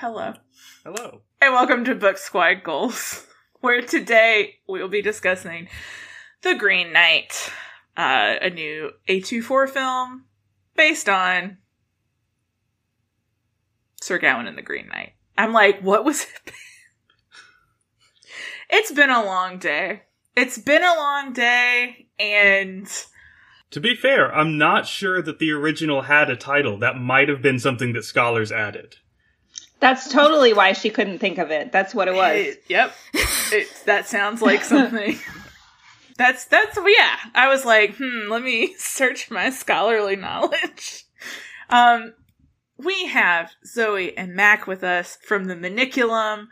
Hello. Hello. And welcome to Book Squad Goals, where today we will be discussing The Green Knight, a new A24 film based on Sir Gawain and the Green Knight. I'm like, what was it? It's been a long day. It's been a long day, and... To be fair, I'm not sure that the original had a title. That might have been something that scholars added. That's totally why she couldn't think of it. That's what it was. Yep. That sounds like something. That's yeah. I was like, let me search my scholarly knowledge. We have Zoe and Mac with us from the Maniculum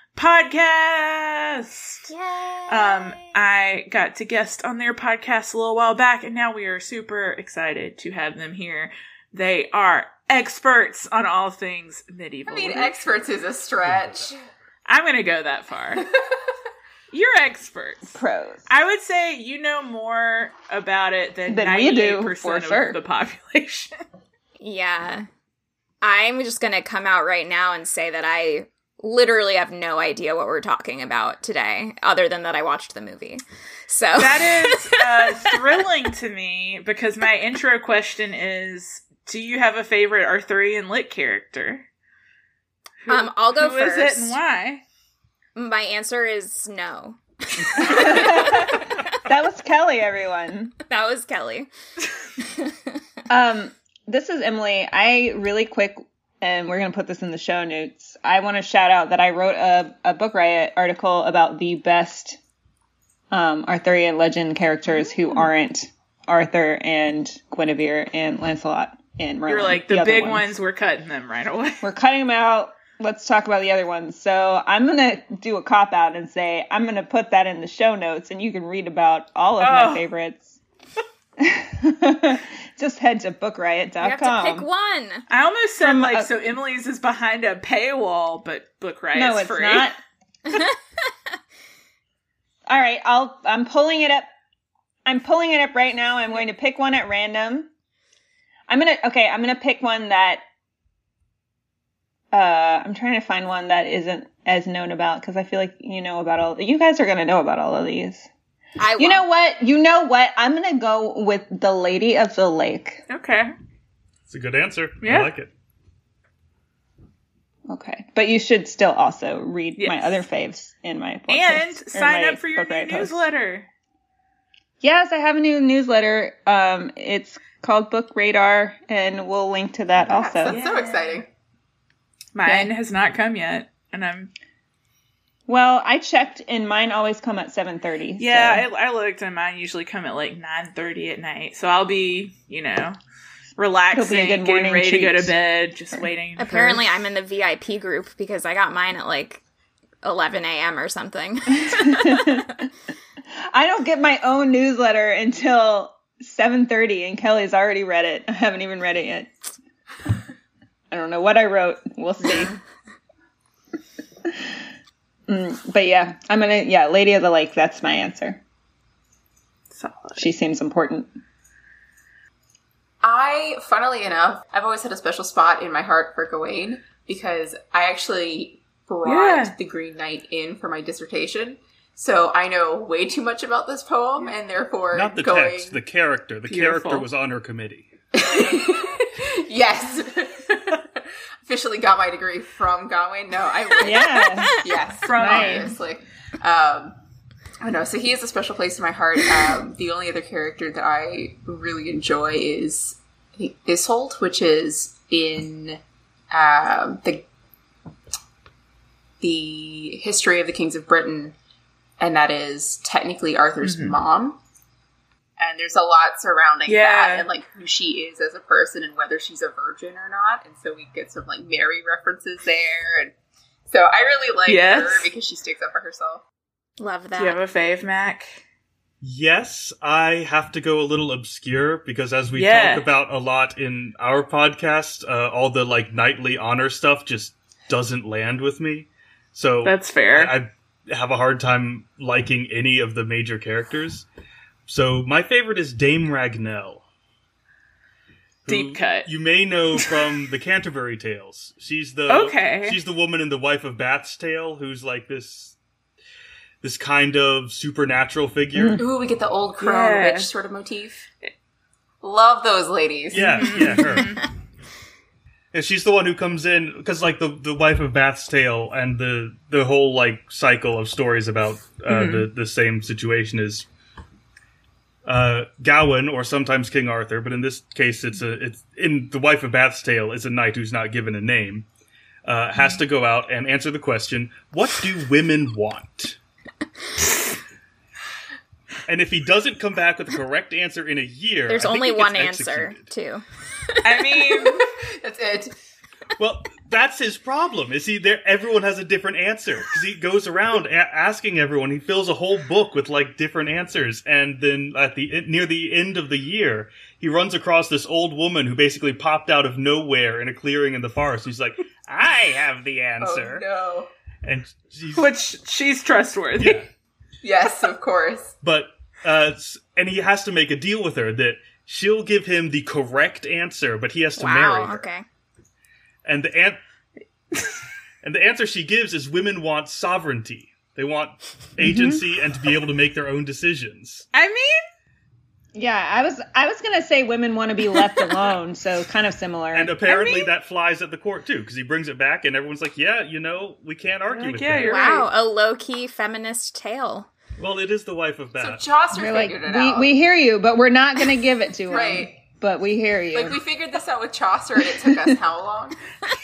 podcast. Yay! I got to guest on their podcast a little while back, and now we are super excited to have them here. They are experts on all things medieval. I mean, experts is a stretch. I'm going to go that far. You're experts. Pros. I would say you know more about it than we do, 98% for of sure. the population. Yeah. I'm just going to come out right now and say that I literally have no idea what we're talking about today, other than that I watched the movie. So That is thrilling to me, because my intro question is, do you have a favorite Arthurian lit character? I'll go Who is first. it and why? My answer is no. That was Kelly, everyone. That was Kelly. This is Emily. I really quick, and we're going to put this in the show notes. I want to shout out that I wrote a Book Riot article about the best Arthurian legend characters who aren't Arthur and Guinevere and Lancelot and Merlin. You're like, the big ones, we're cutting them right away. We're cutting them out. Let's talk about the other ones. So I'm going to do a cop-out and say I'm going to put that in the show notes, and you can read about all of my favorites. Just head to bookriot.com. You have to pick one. I almost said, so Emily's is behind a paywall, but Book Riot's no, it's free. not. All right, I'm pulling it up. I'm pulling it up right now. I'm going to pick one at random. I'm gonna pick one that I'm trying to find one that isn't as known about, because I feel like you guys are gonna know about all of these. You know what? I'm gonna go with The Lady of the Lake. Okay. It's a good answer. Yeah. I like it. Okay, but you should still also read my other faves in my podcast, And sign up for your new newsletter. Yes, I have a new newsletter. It's called Book Radar, and we'll link to that also. That's so exciting. Mine has not come yet, and Well, I checked, and mine always come at 7:30. Yeah, so. I looked, and mine usually come at like 9:30 at night. So I'll be, relaxing, getting ready to go to bed, just waiting. Apparently, I'm in the VIP group because I got mine at like 11 a.m. or something. I don't get my own newsletter until 7:30, and Kelly's already read it. I haven't even read it yet. I don't know what I wrote. We'll see. But yeah, Lady of the Lake, that's my answer. Solid. She seems important. Funnily enough, I've always had a special spot in my heart for Gawain, because I actually brought the Green Knight in for my dissertation. So I know way too much about this poem, and therefore not the text, the character. The character was on her committee. Yes. Officially got my degree from Gawain. No, I really yes, obviously. I know. So he has a special place in my heart. The only other character that I really enjoy is, I think, Isolde, which is in the history of the kings of Britain, and that is technically Arthur's mom. And there's a lot surrounding that, and like who she is as a person, and whether she's a virgin or not. And so we get some like Mary references there, and so I really like her because she sticks up for herself. Love that. Do you have a fave, Mac? Yes, I have to go a little obscure, because as we talk about a lot in our podcast, all the like knightly honor stuff just doesn't land with me. So that's fair. I have a hard time liking any of the major characters. So my favorite is Dame Ragnell. Deep cut. You may know from the Canterbury Tales. She's the woman in The Wife of Bath's Tale who's like this kind of supernatural figure. Ooh, we get the old crone witch sort of motif. Love those ladies. Yeah, her. And she's the one who comes in, because like the Wife of Bath's Tale and the whole like cycle of stories about the same situation is Gawain, or sometimes King Arthur, but in this case it's in The Wife of Bath's Tale, it's a knight who's not given a name, has to go out and answer the question, what do women want? And if he doesn't come back with the correct answer in a year, there's only one answer, too. I mean, that's it. Well, that's his problem. Is he there? Everyone has a different answer because he goes around asking everyone. He fills a whole book with like different answers, and then near the end of the year, he runs across this old woman who basically popped out of nowhere in a clearing in the forest. He's like, "I have the answer." Oh no! And she's trustworthy. Yeah. Yes, of course. But and he has to make a deal with her that she'll give him the correct answer, but he has to marry her. Okay. And the answer she gives is women want sovereignty. They want agency and to be able to make their own decisions. I mean, yeah, I was gonna say women want to be left alone, so kind of similar. And apparently that flies at the court too, because he brings it back, and everyone's like, "Yeah, we can't argue with that." Wow, a low-key feminist tale. Well, it is The Wife of Bath. So Chaucer figured it out. We hear you, but we're not gonna give it to him. Right. But we hear you. Like, we figured this out with Chaucer, and it took us how long?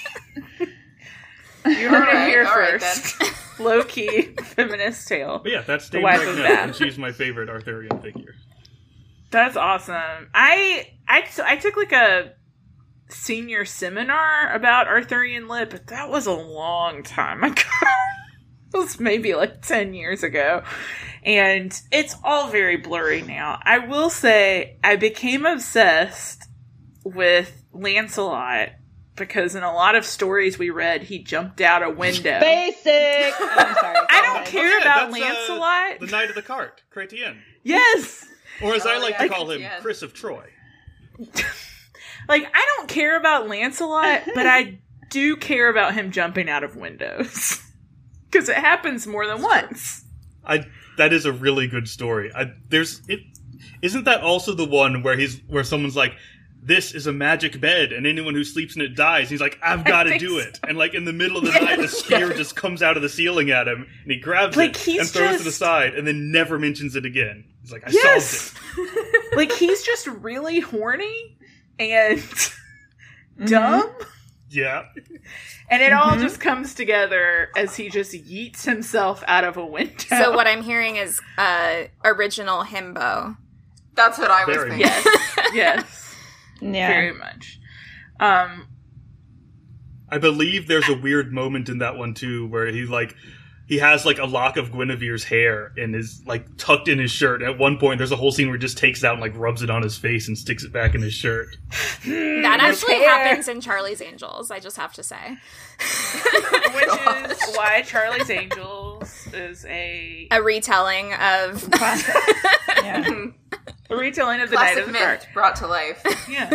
You heard it here first. Low-key feminist tale. But yeah, that's Dame Wife of Brignout, Bath. and she's my favorite Arthurian figure. That's awesome. I took like a senior seminar about Arthurian lit, but that was a long time ago. It was maybe like 10 years ago. And it's all very blurry now. I will say I became obsessed with Lancelot because in a lot of stories we read, he jumped out a window. Basic! I'm sorry. I don't care about Lancelot. The Knight of the Cart, Chrétien. Yes! Or as I like to call him, Chrétien. Chris of Troy. Like, I don't care about Lancelot, but I do care about him jumping out of windows. Because it happens more than once. That is a really good story. Isn't that also the one where someone's like, "This is a magic bed, and anyone who sleeps in it dies." He's like, "I've got to do it." And like in the middle of the night, a spear just comes out of the ceiling at him, and he grabs it and throws it to the side, and then never mentions it again. He's like, "I solved it." Like, he's just really horny and dumb. Yeah. And it all just comes together as he just yeets himself out of a window. So what I'm hearing is original himbo. That's what I was thinking. Yes. Yeah. Very much. I believe there's a weird moment in that one too, where he has like a lock of Guinevere's hair and is like tucked in his shirt. At one point, there's a whole scene where he just takes it out and like rubs it on his face and sticks it back in his shirt. That actually happens in Charlie's Angels, I just have to say. Which is why Charlie's Angels is a retelling of a retelling of the Knight of the Cart brought to life. Yeah.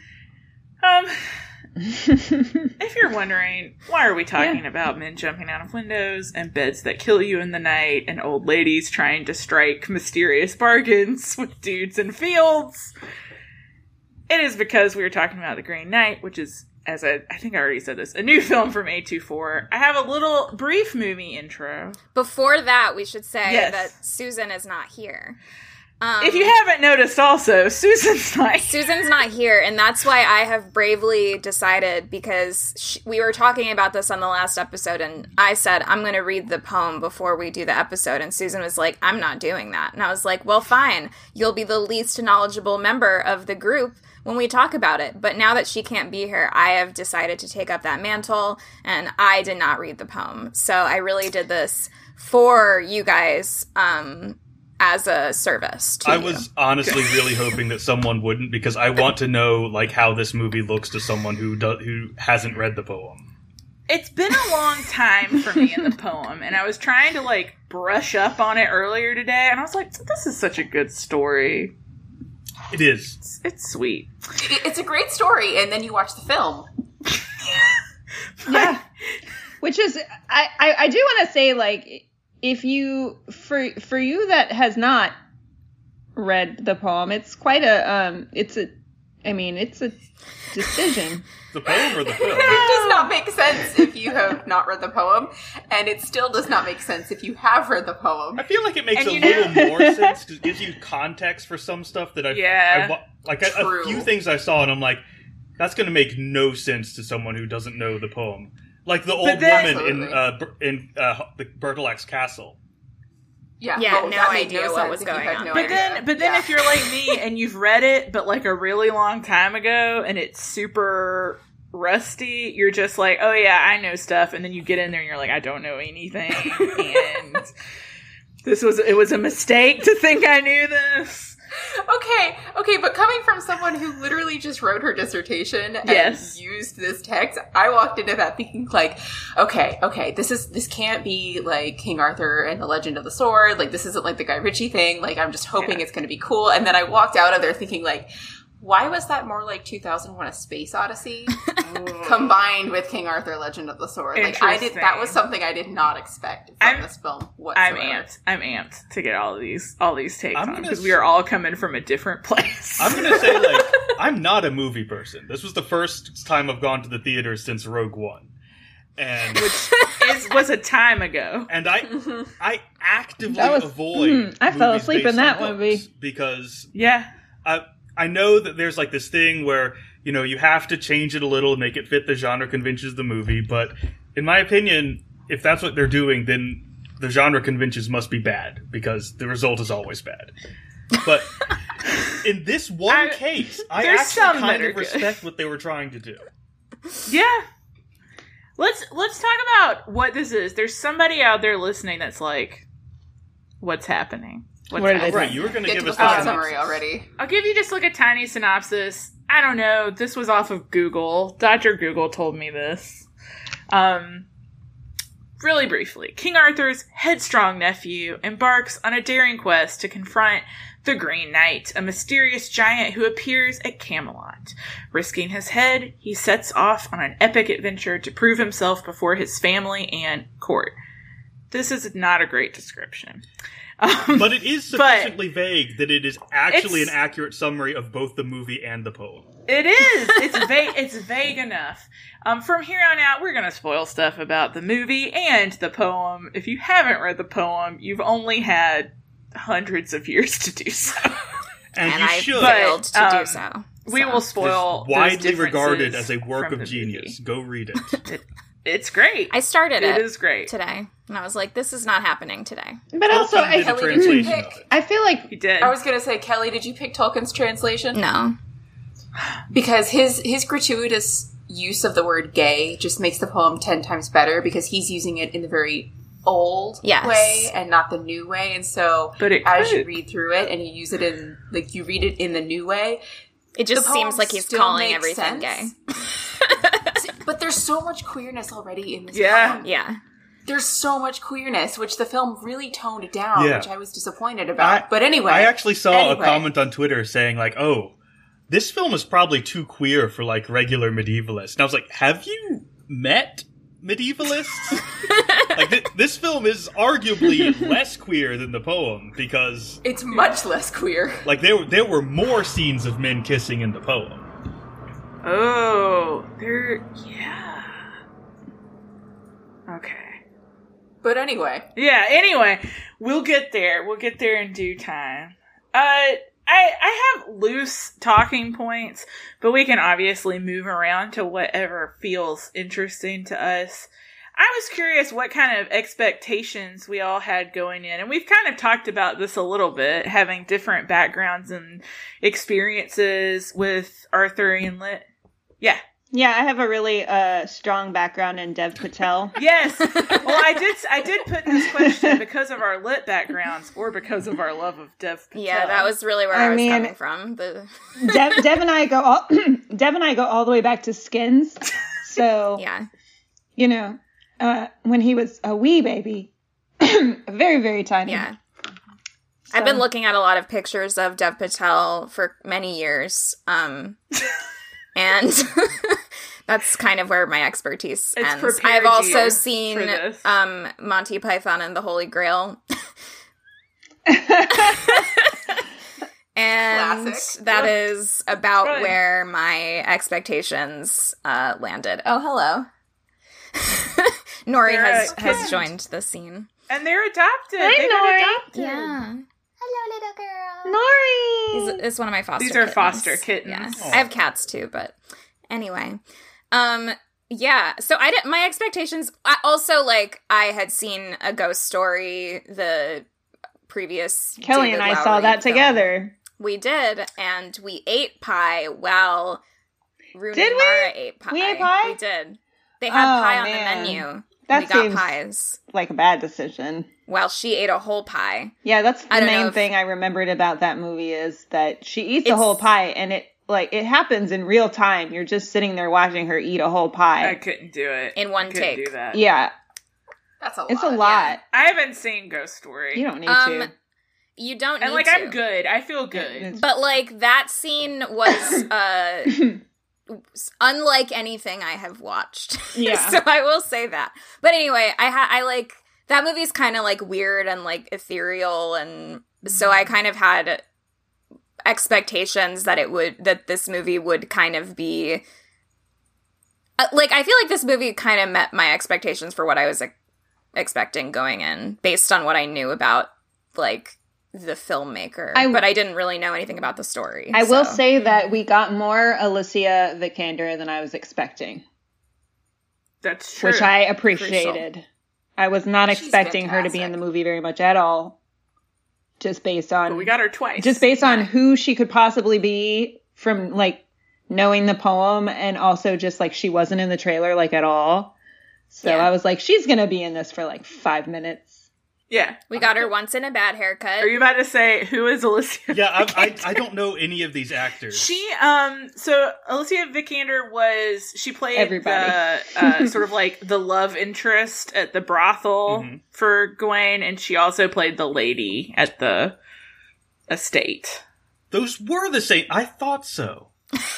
If you're wondering, why are we talking about men jumping out of windows and beds that kill you in the night and old ladies trying to strike mysterious bargains with dudes in fields? It is because we were talking about The Green Knight, which is, as I think I already said this, a new film from A24. I have a little brief movie intro. Before that, we should say that Susan is not here. If you haven't noticed also, Susan's not here, and that's why I have bravely decided, because we were talking about this on the last episode, and I said, I'm going to read the poem before we do the episode, and Susan was like, I'm not doing that. And I was like, well, fine. You'll be the least knowledgeable member of the group when we talk about it. But now that she can't be here, I have decided to take up that mantle, and I did not read the poem. So I really did this for you guys, as a service to I was honestly really hoping that someone wouldn't, because I want to know like how this movie looks to someone who hasn't read the poem. It's been a long time for me in the poem, and I was trying to like brush up on it earlier today, and I was like, this is such a good story. It is. It's sweet. It's a great story, and then you watch the film. Yeah. Which is, I do want to say, like, if you, for you that has not read the poem, it's quite it's a decision. The poem or the film? It does not make sense if you have not read the poem, and it still does not make sense if you have read the poem. I feel like it makes a little more sense because it gives you context for some stuff that a few things I saw, and I'm like, that's going to make no sense to someone who doesn't know the poem. Like the old woman in the Bertilac's castle. Yeah, no idea what was going on. But then if you're like me and you've read it, but like a really long time ago, and it's super rusty, you're just like, oh yeah, I know stuff, and then you get in there and you're like, I don't know anything, and it was a mistake to think I knew this. Okay, but coming from someone who literally just wrote her dissertation and used this text, I walked into that thinking like, okay, this can't be like King Arthur and the Legend of the Sword, like this isn't like the Guy Ritchie thing, like I'm just hoping it's going to be cool, and then I walked out of there thinking like, why was that more like 2001: A Space Odyssey combined with King Arthur: Legend of the Sword? Like that was something I did not expect from this film whatsoever. I'm amped to get all these takes on because we are all coming from a different place. I'm going to say like I'm not a movie person. This was the first time I've gone to the theater since Rogue One. And which was a time ago. And I actively avoid I fell asleep in that movie because I know that there's like this thing where, you know, you have to change it a little, make it fit the genre conventions of the movie. But in my opinion, if that's what they're doing, then the genre conventions must be bad because the result is always bad. But in this one case, I actually kind of respect what they were trying to do. Yeah. Let's talk about what this is. There's somebody out there listening that's like, what's happening? Right, you were going to give us the summary already. I'll give you just like a tiny synopsis. I don't know. This was off of Google. Dr. Google told me this. Really briefly, King Arthur's headstrong nephew embarks on a daring quest to confront the Green Knight, a mysterious giant who appears at Camelot. Risking his head, he sets off on an epic adventure to prove himself before his family and court. This is not a great description. But it is sufficiently vague that it is actually an accurate summary of both the movie and the poem. It is. It's vague. It's vague enough. From here on out, we're going to spoil stuff about the movie and the poem. If you haven't read the poem, you've only had hundreds of years to do so. And you should. Failed to do so. We will spoil. It's widely regarded as a work of genius. Go read it. It's great. I started it. It is great today, and I was like, "This is not happening today." But also, I feel like he did. I was going to say, Kelly, did you pick Tolkien's translation? No, because his gratuitous use of the word "gay" just makes the poem 10 times better because he's using it in the very old way and not the new way, and so as you read through it and you use it in you read it in the new way, it just seems like he's calling everything gay. But there's so much queerness already in this poem. Yeah. There's so much queerness, which the film really toned down, which I was disappointed about. But anyway. I actually saw a comment on Twitter saying, like, oh, this film is probably too queer for, like, regular medievalists. And I was like, have you met medievalists? Like, this film is arguably less queer than the poem, because... It's much less queer. Like, there were more scenes of men kissing in the poem. Oh, okay. But anyway. Yeah, anyway, we'll get there. We'll get there in due time. I have loose talking points, but we can obviously move around to whatever feels interesting to us. I was curious what kind of expectations we all had going in, and we've kind of talked about this a little bit, having different backgrounds and experiences with Arthurian lit. Yeah. Yeah, I have a really strong background in Dev Patel. Yes. Well, I did put this question because of our lit backgrounds or because of our love of Dev Patel. Yeah, that was really where I was coming from. Dev and I go all the way back to Skins. So, you know, when he was a wee baby, very, very tiny. Yeah. I've been looking at a lot of pictures of Dev Patel for many years, and that's kind of where my expertise ends. I've also seen Monty Python and the Holy Grail. And classic. That is about where my expectations landed. Oh, hello. Nori has joined the scene. And they're adopted. Hi, Nori. Yeah. Hello, little girl. Nori. It's one of my foster kittens. These are foster kittens. Yeah. I have cats too, but anyway. Yeah, so my expectations, I had seen A Ghost Story, the previous Kelly David and I Lowery saw that film. together. We did, and we ate pie while Rooney Did and we? Mara ate pie. We ate pie? We did. They had pie on man. the menu. That we got seems pies. Like a bad decision. While she ate a whole pie. Yeah, that's the main thing I remembered about that movie is that she eats a whole pie, and it happens in real time. You're just sitting there watching her eat a whole pie. I couldn't do it. In one take. Do that. Yeah. That's a lot. It's a lot. Yeah. I haven't seen Ghost Story. You don't need to. You don't need to. And, I'm good. I feel good. But, that scene was, unlike anything I have watched. Yeah. So I will say that. But anyway, that movie's kind of, weird and, ethereal, and so I kind of had expectations that this movie would kind of be... I feel like this movie kind of met my expectations for what I was expecting going in, based on what I knew about, the filmmaker, but I didn't really know anything about the story. I will say that we got more Alicia Vikander than I was expecting. That's true. Which I appreciated. Crucial. I was not expecting her to be in the movie very much at all. Just based on... But we got her twice. Just based on who she could possibly be from, knowing the poem, and also just, she wasn't in the trailer, at all. So I was like, she's gonna be in this for, 5 minutes. Yeah. We got her once in a bad haircut. Are you about to say, who is Alicia? Yeah, I don't know any of these actors. She, so Alicia Vikander she played everybody. The, sort of the love interest at the brothel for Gawain, and she also played the lady at the estate. Those were the same. I thought so.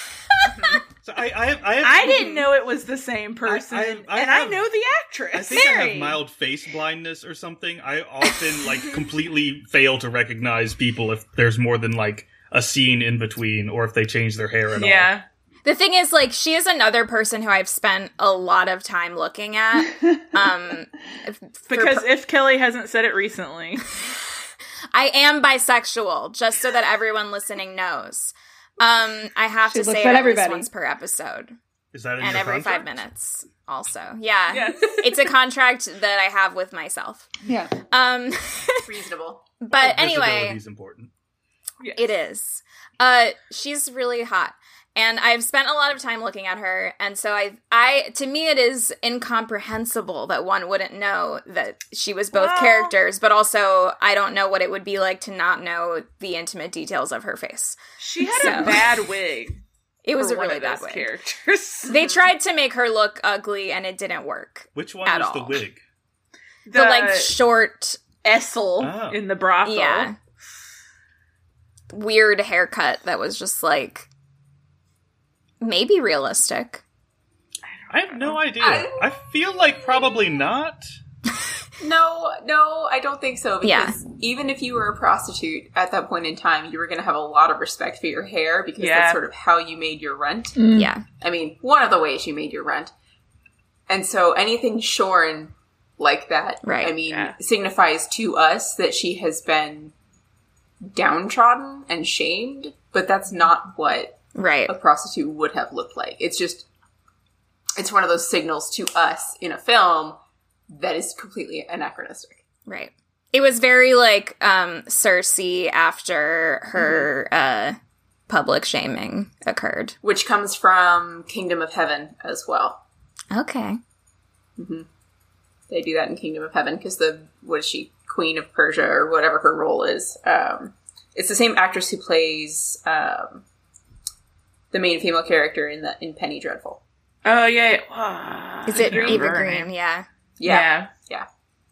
So I didn't know it was the same person, I know the actress. I think I have mild face blindness or something. I often completely fail to recognize people if there's more than a scene in between, or if they change their hair at all. Yeah. The thing is, she is another person who I've spent a lot of time looking at. Because if Kelly hasn't said it recently, I am bisexual. Just so that everyone listening knows. I have to say it at least once per episode. Is that in and your every contract? 5 minutes also. Yeah. Yes. It's a contract that I have with myself. Yeah. Reasonable. But anyway, visibility is important. Yes. It is. She's really hot. And I've spent a lot of time looking at her, and so to me it is incomprehensible that one wouldn't know that she was both characters, but also I don't know what it would be like to not know the intimate details of her face. She had a bad wig. It was a really bad wig. Characters. They tried to make her look ugly, and it didn't work. Which one was the wig? The short Essel in the brothel. Yeah. Weird haircut that was just maybe realistic. I have no idea. I feel like probably not. No, I don't think so. Because even if you were a prostitute at that point in time, you were going to have a lot of respect for your hair because that's sort of how you made your rent. Mm. Yeah. I mean, one of the ways you made your rent. And so anything shorn like that, signifies to us that she has been downtrodden and shamed, but that's not what a prostitute would have looked like. It's one of those signals to us in a film that is completely anachronistic. Right. It was very Cersei after her public shaming occurred. Which comes from Kingdom of Heaven as well. Okay. Mm-hmm. They do that in Kingdom of Heaven because what is she? Queen of Persia or whatever her role is. It's the same actress who plays the main female character in Penny Dreadful. Oh, yeah. Is it Eva Green? Yeah. Yeah.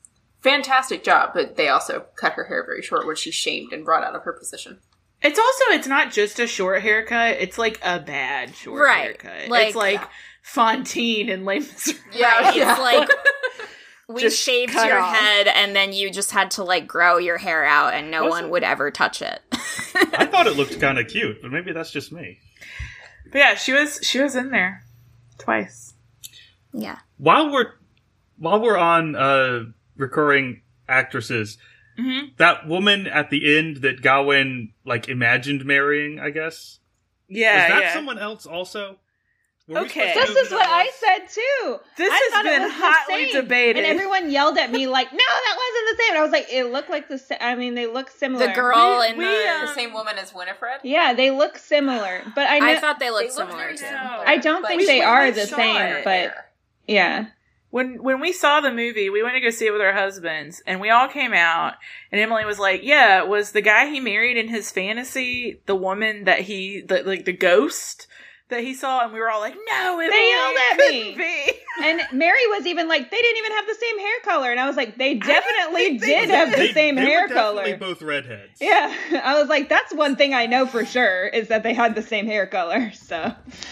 fantastic job, but they also cut her hair very short, which she shamed and brought out of her position. It's not just a short haircut. It's like a bad short haircut. Like, it's like Fontaine and Les Miserables. Yeah, it's like we just shaved your head and then you just had to like grow your hair out and no one would ever touch it. I thought it looked kind of cute, but maybe that's just me. But yeah, she was in there twice. Yeah. While we're on recurring actresses, that woman at the end that Gawain like imagined marrying, I guess. Yeah, was that someone else also? Okay, this is what I said too. This has been hotly debated, and everyone yelled at me like, "No, that wasn't the same." And I was like, "It looked like the same." I mean, they look similar. The girl and the same woman as Winifred. Yeah, they look similar, but I thought they looked similar too. I don't think they are the same, but yeah. When we saw the movie, we went to go see it with our husbands, and we all came out, and Emily was like, "Yeah, was the guy he married in his fantasy the woman that the ghost that he saw?" And we were all like, "No, they yelled at me." Be. And Mary was even like, "They didn't even have the same hair color," and I was like, "They definitely did have the same hair color." They were definitely both redheads. Yeah, I was like, "That's one thing I know for sure is that they had the same hair color." So.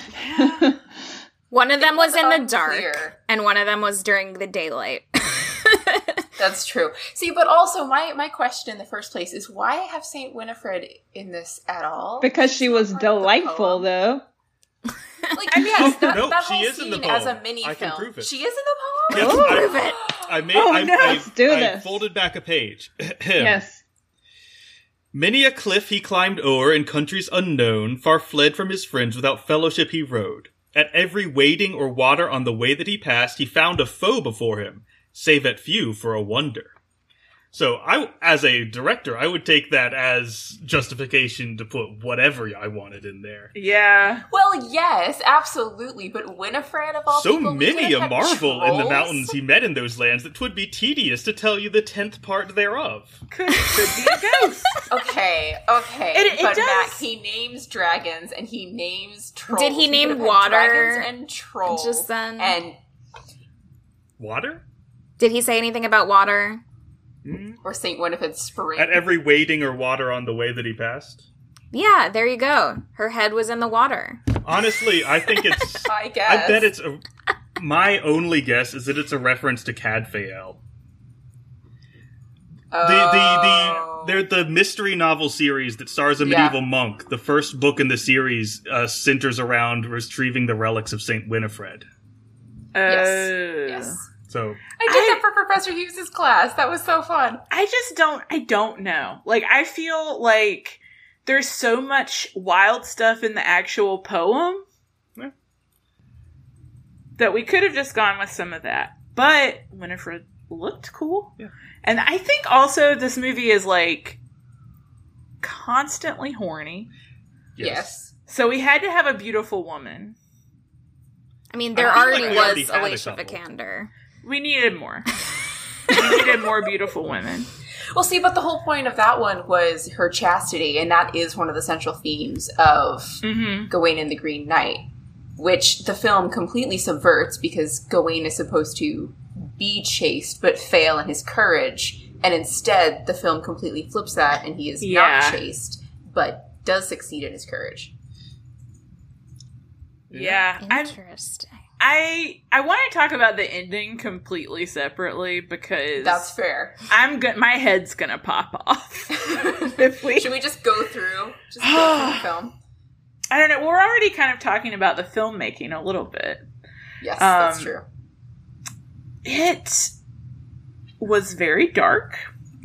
One of them was in the dark, and one of them was during the daylight. That's true. See, but also my question in the first place is why have Saint Winifred in this at all? Because she was delightful, though. Like, yes, that no, whole she is in the scene poem. as a mini I film. can prove it. She is in the Yes, poem? Prove it. Let's do this. I folded back a page. Yes. Many a cliff he climbed o'er in countries unknown, far fled from his friends without fellowship he rode. At every wading or water on the way that he passed, he found a foe before him, save at few for a wonder. So, as a director, I would take that as justification to put whatever I wanted in there. Yeah. Well, yes, absolutely, but Winifred of all so people... many a marvel trolls? in the mountains he met in those lands that 'twould be tedious to tell you the 10th part thereof. Could be a ghost. Okay, It but does. Matt, he names dragons and he names trolls. Did he name could have had water dragons and trolls just then? and Water? Did he say anything about water? or Saint Winifred's spring? At every wading or water on the way that he passed? Yeah, there you go. Her head was in the water. Honestly, I think it's... I guess. I bet it's a... My only guess is that it's a reference to Cadfael. They're the mystery novel series that stars a medieval monk. The first book in the series centers around retrieving the relics of Saint Winifred. Yes. So I did that for Professor Hughes' class. That was so fun. I don't know. Like, I feel like there's so much wild stuff in the actual poem that we could have just gone with some of that. But Winifred looked cool. Yeah. And I think also this movie is, like, constantly horny. Yes. So we had to have a beautiful woman. I mean, there already was Alicia Vikander. We needed more. We needed more beautiful women. Well, see, but the whole point of that one was her chastity, and that is one of the central themes of Gawain and the Green Knight, which the film completely subverts because Gawain is supposed to be chaste but fail in his courage, and instead the film completely flips that, and he is not chaste but does succeed in his courage. Yeah. Interesting. I want to talk about the ending completely separately because that's fair. My head's gonna pop off. Should we just go through the film? I don't know. We're already kind of talking about the filmmaking a little bit. Yes, that's true. It was very dark.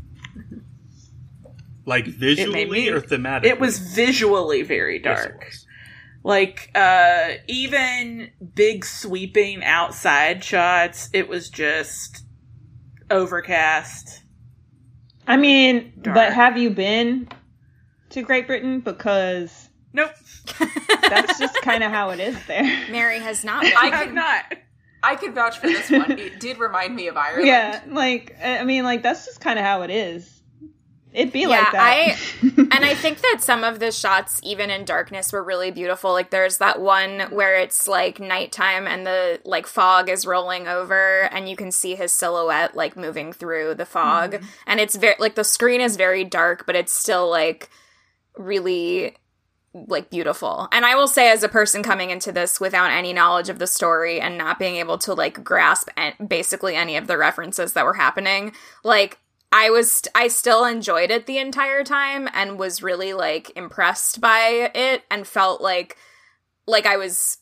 Like visually or thematically? It was visually very dark. Yes, like, even big sweeping outside shots, it was just overcast. I mean, dark. But have you been to Great Britain? Because... Nope. That's just kind of how it is there. Mary has not been. I have not. I could vouch for this one. It did remind me of Ireland. Yeah, like, I mean, like, that's just kind of how it is. It'd be like that. And I think that some of the shots, even in darkness, were really beautiful. Like, there's that one where it's, like, nighttime and the, like, fog is rolling over and you can see his silhouette, like, moving through the fog. Mm-hmm. And it's very, like, the screen is very dark, but it's still, like, really, like, beautiful. And I will say, as a person coming into this without any knowledge of the story and not being able to, like, grasp basically any of the references that were happening, like, I still enjoyed it the entire time and was really, like, impressed by it and felt like I was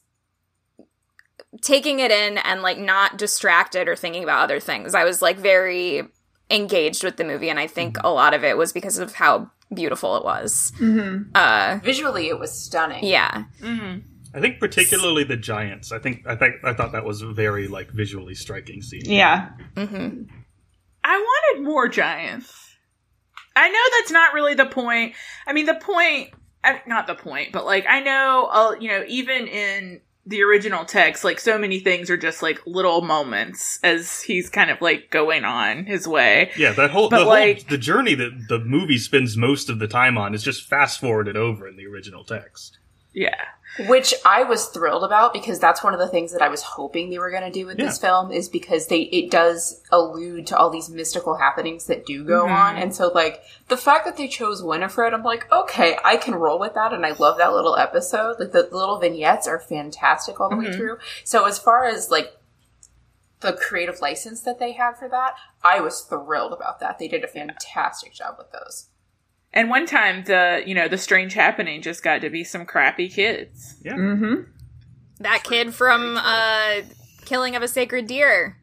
taking it in and, like, not distracted or thinking about other things. I was, like, very engaged with the movie, and I think a lot of it was because of how beautiful it was. Mm-hmm. Visually, it was stunning. Yeah. Mm-hmm. I think particularly the giants. I thought that was a very, like, visually striking scene. Yeah. Mm-hmm. I wanted more giants. I know that's not really the point. I mean, not the point, but, like, I know, even in the original text, like, so many things are just, like, little moments as he's kind of, like, going on his way. Yeah, the journey that the movie spends most of the time on is just fast forwarded over in the original text. Yeah. Which I was thrilled about, because that's one of the things that I was hoping they were going to do with this film, is because it does allude to all these mystical happenings that do go on. And so, like, the fact that they chose Winifred, I'm like, okay, I can roll with that. And I love that little episode. Like, the little vignettes are fantastic all the way through. So as far as, like, the creative license that they had for that, I was thrilled about that. They did a fantastic job with those. And one time, the strange happening just got to be some crappy kids. Yeah. Mm-hmm. That kid from Killing of a Sacred Deer.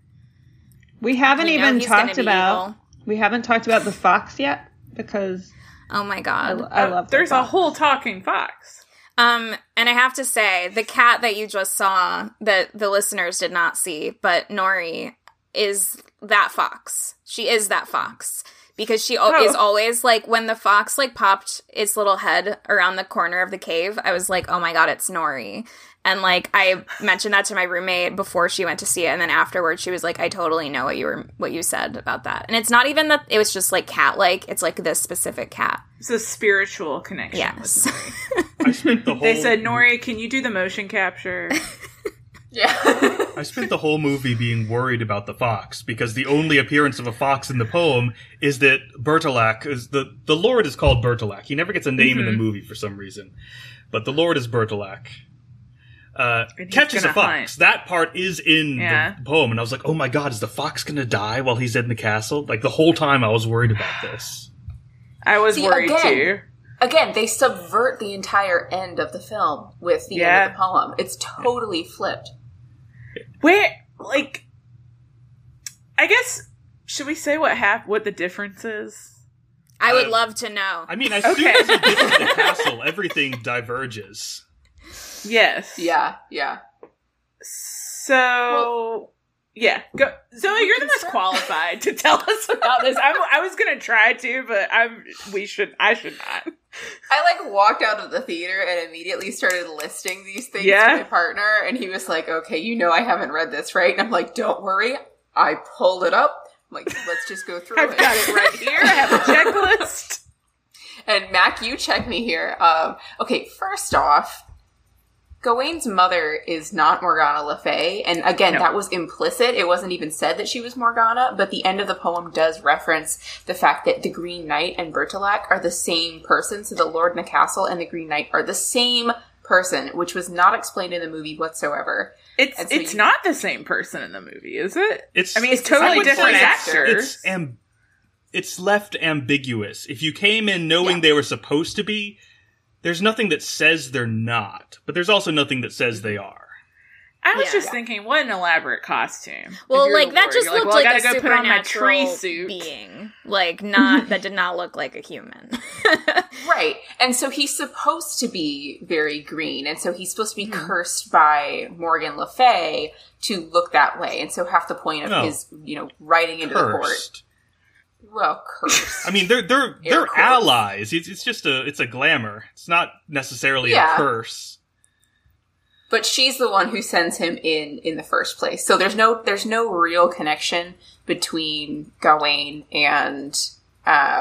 We haven't even talked about evil. We haven't talked about the fox yet, because oh my god, I love there's fox. a whole talking fox. And I have to say, the cat that you just saw, that the listeners did not see, but Nori is that fox. She is that fox. Because she is always, like, when the fox, like, popped its little head around the corner of the cave, I was like, oh my god, it's Nori. And, like, I mentioned that to my roommate before she went to see it, and then afterwards she was like, I totally know what you said about that. And it's not even that it was just, like, cat-like, it's, like, this specific cat. It's a spiritual connection. Yes. I spent the whole... They said, Nori, can you do the motion capture? Yeah. I spent the whole movie being worried about the fox, because the only appearance of a fox in the poem is that Bertilac is the Lord is called Bertilac. He never gets a name in the movie for some reason. But the Lord is Bertilac. Catches a fox. Hunt. That part is in the poem, and I was like, oh my god, is the fox gonna die while he's in the castle? Like, the whole time I was worried about this. I was worried too. Again, they subvert the entire end of the film with the end of the poem. It's totally flipped. Where, like, I guess, should we say what the difference is? I would love to know. I mean, as soon as you get to the castle, everything diverges. Yes. Yeah. So, go. Zoe, you're the most qualified to tell us about this. I was gonna try to, but I should not. I, like, walked out of the theater and immediately started listing these things to my partner, and he was like, okay, I haven't read this, right? And I'm like, don't worry. I pulled it up. I'm like, let's just go through it. I've got it right here. I have a checklist. And Mac, you check me here. Okay, first off, Gawain's mother is not Morgana Le Fay, and again, that was implicit. It wasn't even said that she was Morgana, but the end of the poem does reference the fact that the Green Knight and Bertilac are the same person, so the Lord in the castle and the Green Knight are the same person, which was not explained in the movie whatsoever. It's not the same person in the movie, is it? It's totally different actors. It's left ambiguous. If you came in knowing they were supposed to be, there's nothing that says they're not, but there's also nothing that says they are. I was just thinking, what an elaborate costume. Well, like, that just looked like a supernatural put on my tree suit being. Like, that did not look like a human. Right. And so he's supposed to be very green, and so he's supposed to be cursed by Morgan Le Fay to look that way. And so half the point of his, riding into the court. Well, curse. I mean, they're allies. It's just a glamour. It's not necessarily a curse. But she's the one who sends him in the first place. So there's no real connection between Gawain and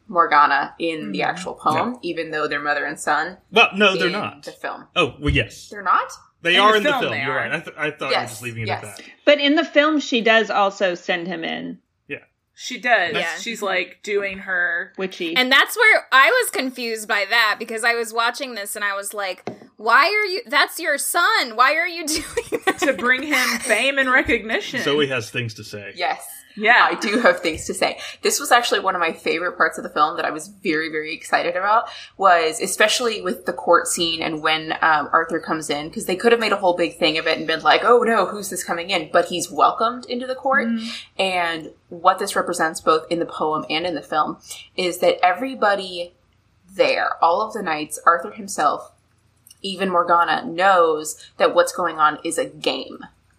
Morgana in the actual poem, even though they're mother and son. Well, no, they're not. The film. Oh, well, yes. They're not? They are in the film. You're right. I thought you were just leaving it at that. But in the film, she does also send him in. Yeah. She does. Yeah. She's like doing her witchy. And that's where I was confused by that, because I was watching this and I was like, why are you, that's your son. Why are you doing that? To bring him fame and recognition. Zoe has things to say. Yes. Yeah. I do have things to say. This was actually one of my favorite parts of the film that I was very, very excited about, was especially with the court scene and when Arthur comes in, because they could have made a whole big thing of it and been like, oh no, who's this coming in? But he's welcomed into the court. And what this represents both in the poem and in the film is that everybody there, all of the knights, Arthur himself, even Morgana, knows that what's going on is a game.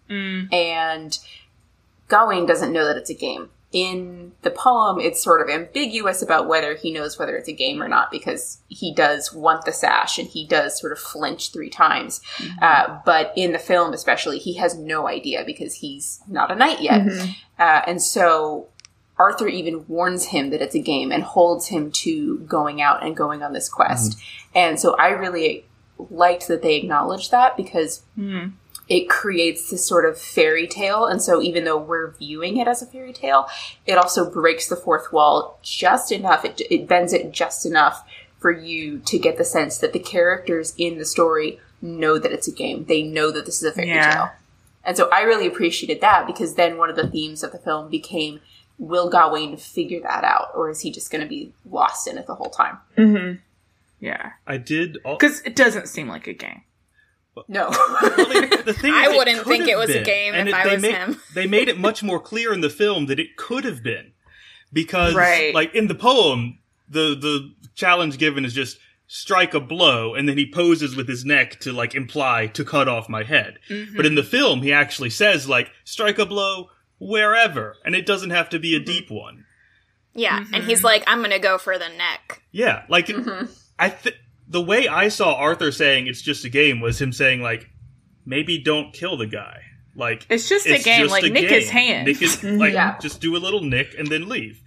And Gawain doesn't know that it's a game. In the poem, it's sort of ambiguous about whether he knows whether it's a game or not, because he does want the sash and he does sort of flinch 3 times. But in the film especially, he has no idea because he's not a knight yet. And so Arthur even warns him that it's a game and holds him to going out and going on this quest. And so I really liked that they acknowledged that, because it creates this sort of fairy tale. And so even though we're viewing it as a fairy tale, it also breaks the fourth wall just enough. It bends it just enough for you to get the sense that the characters in the story know that it's a game. They know that this is a fairy tale. And so I really appreciated that, because then one of the themes of the film became, will Gawain figure that out? Or is he just going to be lost in it the whole time? Yeah. I did... Because it doesn't seem like a game. No. The thing is, I wouldn't think it was a game if I was him. They made it much more clear in the film that it could have been. Because, Right. like, in the poem, the challenge given is just strike a blow, and then he poses with his neck to, like, imply to cut off my head. But in the film, he actually says, like, strike a blow wherever, and it doesn't have to be a deep one. Yeah, and he's like, I'm gonna go for the neck. Yeah, like, the way I saw Arthur saying it's just a game was him saying, like, maybe don't kill the guy. Like, It's just a game, like, nick his hand. Nick his, like, just do a little nick and then leave.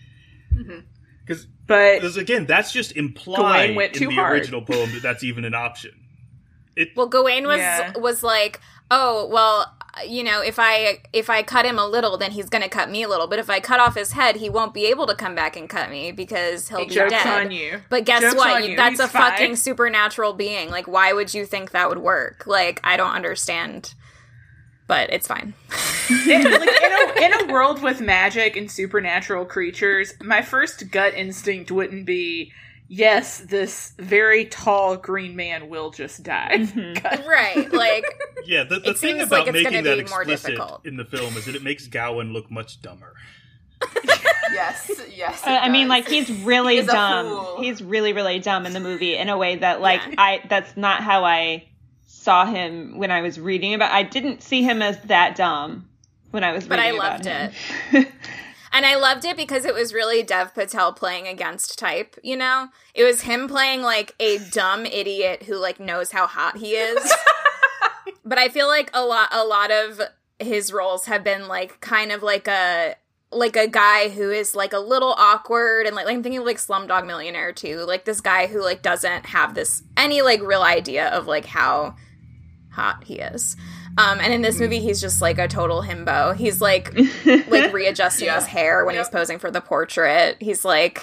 Because, again, that's just implied went in too the hard. original poem that that's even an option. Well, Gawain was like, oh, well, you know, if I cut him a little, then he's going to cut me a little. But if I cut off his head, he won't be able to come back and cut me because he'll be Joke's dead. on you. But guess Joke's what? on you. That's He's a fine. fucking supernatural being. Like, why would you think that would work? Like, I don't understand. But it's fine. in a world with magic and supernatural creatures, my first gut instinct wouldn't be, yes, this very tall green man will just die. Right, like... Yeah, the it thing seems about like it's making gonna that be more explicit difficult. in the film is that it makes Gawain look much dumber. Yes. I mean, like, he's really He's a dumb. fool. He's really, really dumb in the movie in a way that, like, that's not how I saw him when I was reading about. I didn't see him as that dumb when I was reading about him. But I loved it. And I loved it because it was really Dev Patel playing against type, you know? It was him playing, like, a dumb idiot who, like, knows how hot he is. But I feel like a lot of his roles have been, like, kind of like a guy who is, like, a little awkward, and, like I'm thinking of, like, Slumdog Millionaire, too. Like, this guy who, like, doesn't have any, like, real idea of, like, how hot he is. And in this movie, he's just, like, a total himbo. He's, like readjusting his hair when he's posing for the portrait. He's, like...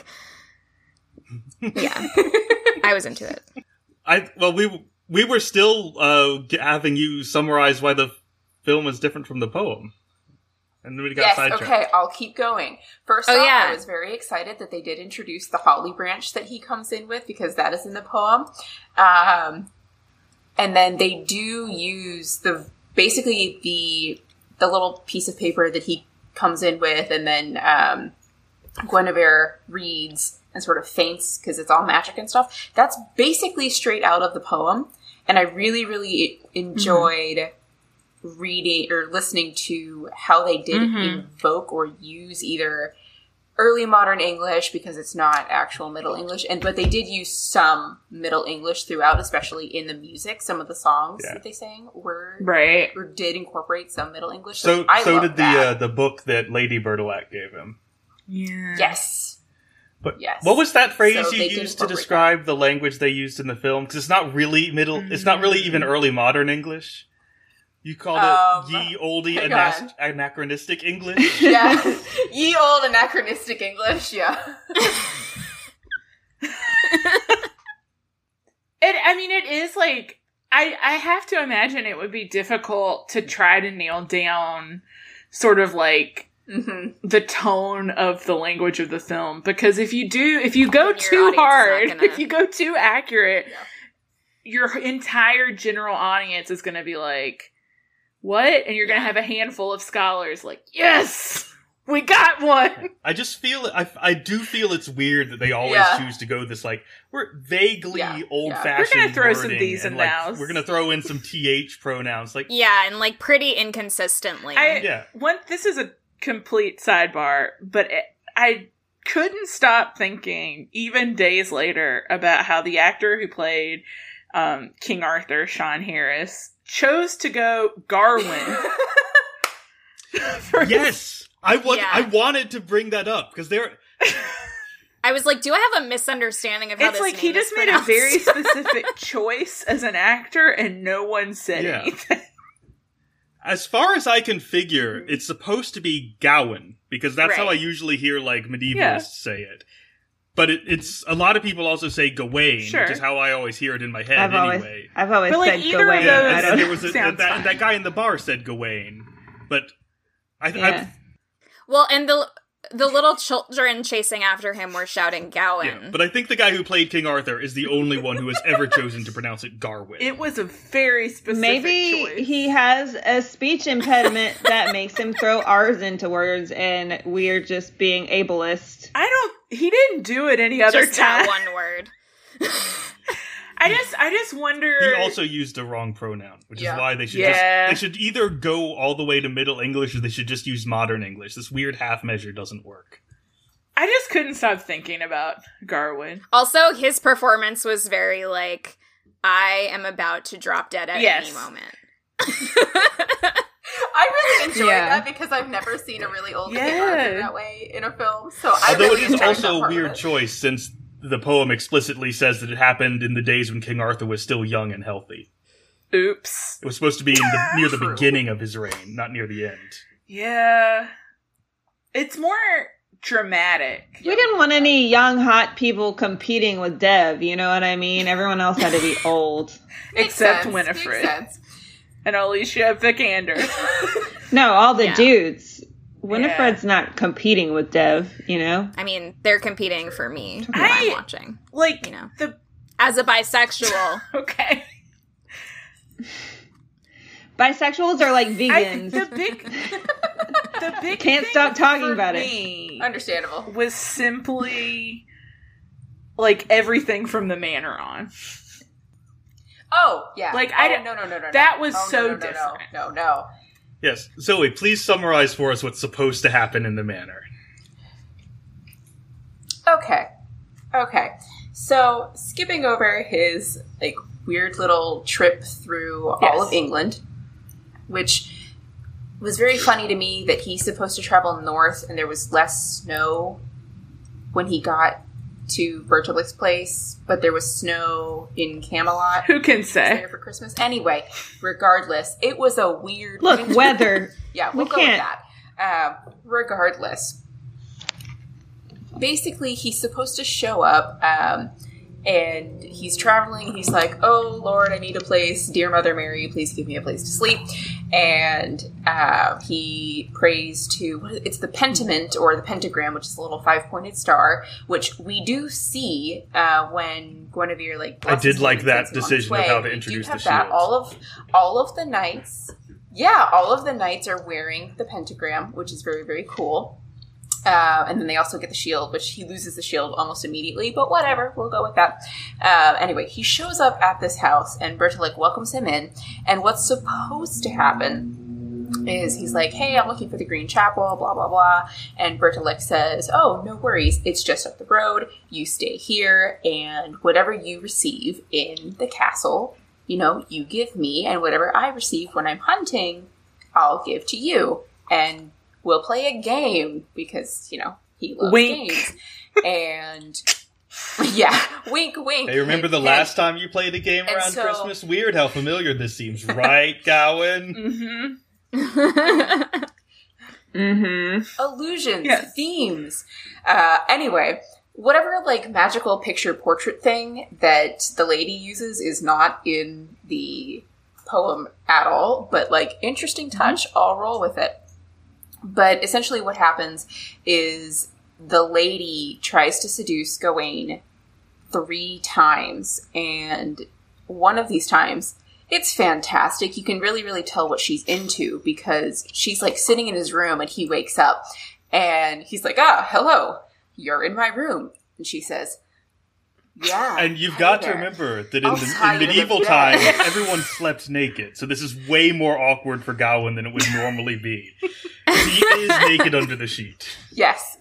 Yeah. I was into it. We were still having you summarize why the film is different from the poem. And then we got sidetracked. Okay, I'll keep going. First off, I was very excited that they did introduce the holly branch that he comes in with, because that is in the poem. And then they do use basically the little piece of paper that he comes in with, and then Guinevere reads and sort of faints because it's all magic and stuff. That's basically straight out of the poem. And I really, really enjoyed reading or listening to how they did invoke or use either early modern English, because it's not actual Middle English, but they did use some Middle English throughout, especially in the music. Some of the songs that they sang did incorporate some Middle English. So did the book that Lady Bertilac gave him. Yeah. Yes. But Yes. what was that phrase So you they did used to incorporate describe the language they used in the film? Because it's not really it's not really even early modern English. You called it ye olde hang on. anachronistic English? Yeah. Ye old anachronistic English, yeah. It is like, I have to imagine it would be difficult to try to nail down sort of like the tone of the language of the film, because if you go too hard, if you go too accurate, your entire general audience is going to be like, what? And you're going to have a handful of scholars like, yes, we got one. I just feel, I do feel it's weird that they always choose to go this, like, we're vaguely old-fashioned. We're going to throw some these and nows. We're going to throw in some TH pronouns. Like, yeah, and like pretty inconsistently. This is a complete sidebar, but I couldn't stop thinking, even days later, about how the actor who played King Arthur, Sean Harris, chose to go Garwin. Yes! I wanted to bring that up, because I was like, do I have a misunderstanding of how this name is It's like he just made a very specific choice as an actor, and no one said anything. As far as I can figure, it's supposed to be Gawain, because that's how I usually hear, like, medievalists say it. But it's a lot of people also say Gawain, which is how I always hear it in my head anyway. I've always said Gawain. Yeah, and there was that guy in the bar said Gawain, but well, and the little children chasing after him were shouting Gawain. Yeah, but I think the guy who played King Arthur is the only one who has ever chosen to pronounce it Garwin. It was a very specific choice. He has a speech impediment that makes him throw R's into words, and we're just being ableist. He didn't do it any other just time. That one word. I just wonder. He also used a wrong pronoun, which is why they should either go all the way to Middle English, or they should just use Modern English. This weird half measure doesn't work. I just couldn't stop thinking about Garwin. Also, his performance was very like, I am about to drop dead at any moment. I really enjoyed that because I've never seen a really old King Arthur that way in a film. So Although it is also a weird choice, since the poem explicitly says that it happened in the days when King Arthur was still young and healthy. Oops. It was supposed to be near the beginning of his reign, not near the end. Yeah. It's more dramatic. We didn't want any young, hot people competing with Dev, you know what I mean? Everyone else had to be old. Except Winifred. And Alicia Vikander. No, all the dudes. Winifred's not competing with Dev, you know? I mean, they're competing for me who I'm watching. Like, you know, as a bisexual. Okay. Bisexuals are like vegans. The big can't stop talking about it. Understandable. Was simply like everything from the Manor on. Oh, yeah. Like, no. That was different. No. Yes. Zoe, please summarize for us what's supposed to happen in the Manor. Okay. So, skipping over his, like, weird little trip through all of England, which was very funny to me that he's supposed to travel north and there was less snow when he got to Bertolic's place, but there was snow in Camelot. Who can say? There for Christmas. Anyway, regardless, it was a weird weather. Yeah, we'll go with that. Regardless, basically, he's supposed to show up, and he's traveling. He's like, "Oh Lord, I need a place. Dear Mother Mary, please give me a place to sleep." And he prays to, it's the Pentiment, or the pentagram, which is a little 5-pointed star, which we do see when Guinevere, like, I did like that decision of how to introduce the shield. All of the knights, all of the knights are wearing the pentagram, which is very, very cool. And then they also get the shield, which he loses the shield almost immediately, but whatever, we'll go with that. Anyway, he shows up at this house, and Bertolic welcomes him in, and what's supposed to happen is he's like, "Hey, I'm looking for the Green Chapel, blah, blah, blah," and Bertolic says, "Oh, no worries, it's just up the road, you stay here, and whatever you receive in the castle, you know, you give me, and whatever I receive when I'm hunting, I'll give to you, and we'll play a game," because, you know, He loves Wink. games. And yeah, wink, wink. Hey, remember the last time you played a game around Christmas? Weird how familiar this seems, right, Gowan? Illusions, themes. Anyway, whatever like magical picture portrait thing that the lady uses is not in the poem at all, but like interesting touch. I'll roll with it. But essentially what happens is the lady tries to seduce Gawain 3 times, and one of these times, it's fantastic. You can really, really tell what she's into, because she's like sitting in his room and he wakes up and he's like, hello, you're in my room. And she says, yeah. And you've got to remember that in medieval times, everyone slept naked. So this is way more awkward for Gawain than it would normally be. He is naked under the sheet. Yes.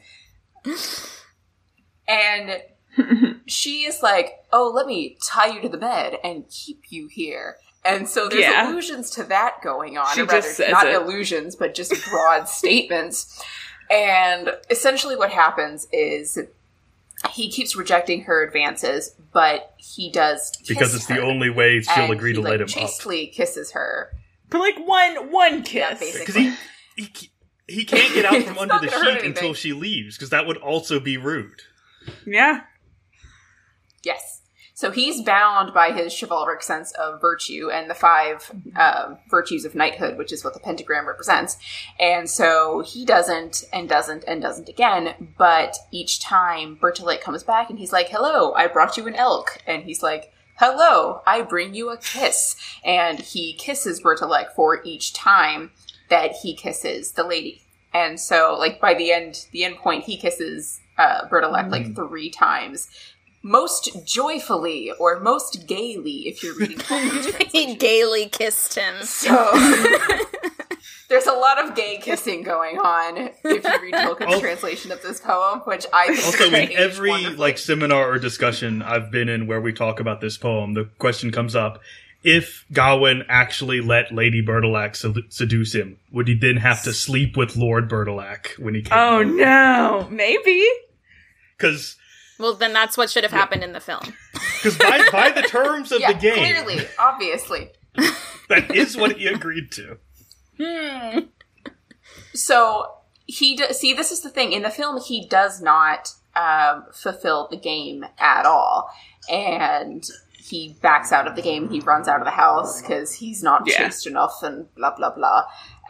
And she is like, oh, let me tie you to the bed and keep you here. And so there's allusions to that going on. She or rather, just says not it. allusions, but just broad statements. And essentially what happens is he keeps rejecting her advances, but he does kiss because it's her. the only way she'll agree to let him chastely kisses her. But like one kiss. Yeah, basically. Because he can't get out from under the sheet until she leaves, because that would also be rude. Yeah. Yes. So he's bound by his chivalric sense of virtue and the 5 virtues of knighthood, which is what the pentagram represents. And so he doesn't and doesn't and doesn't again. But each time Bertolt comes back and he's like, hello, I brought you an elk. And he's like, hello, I bring you a kiss. And he kisses Bertolt for each time that he kisses the lady. And so like by the end point, he kisses Bertolt like 3 times. Most joyfully or most gaily, if you're reading Tolkien's translation. He gaily kissed him. So there's a lot of gay kissing going on if you read Tolkien's translation of this poem, which I think also in every wonderfully. like seminar or discussion I've been in where we talk about this poem, the question comes up: if Gawain actually let Lady Bertilac seduce him, would he then have to sleep with Lord Bertilac when he came? Oh no, maybe. Because. Well, then that's what should have happened in the film. Because by the terms of the game... clearly, obviously. That is what he agreed to. So, see, this is the thing. In the film, he does not fulfill the game at all. And he backs out of the game. He runs out of the house because he's not chaste enough and blah, blah, blah.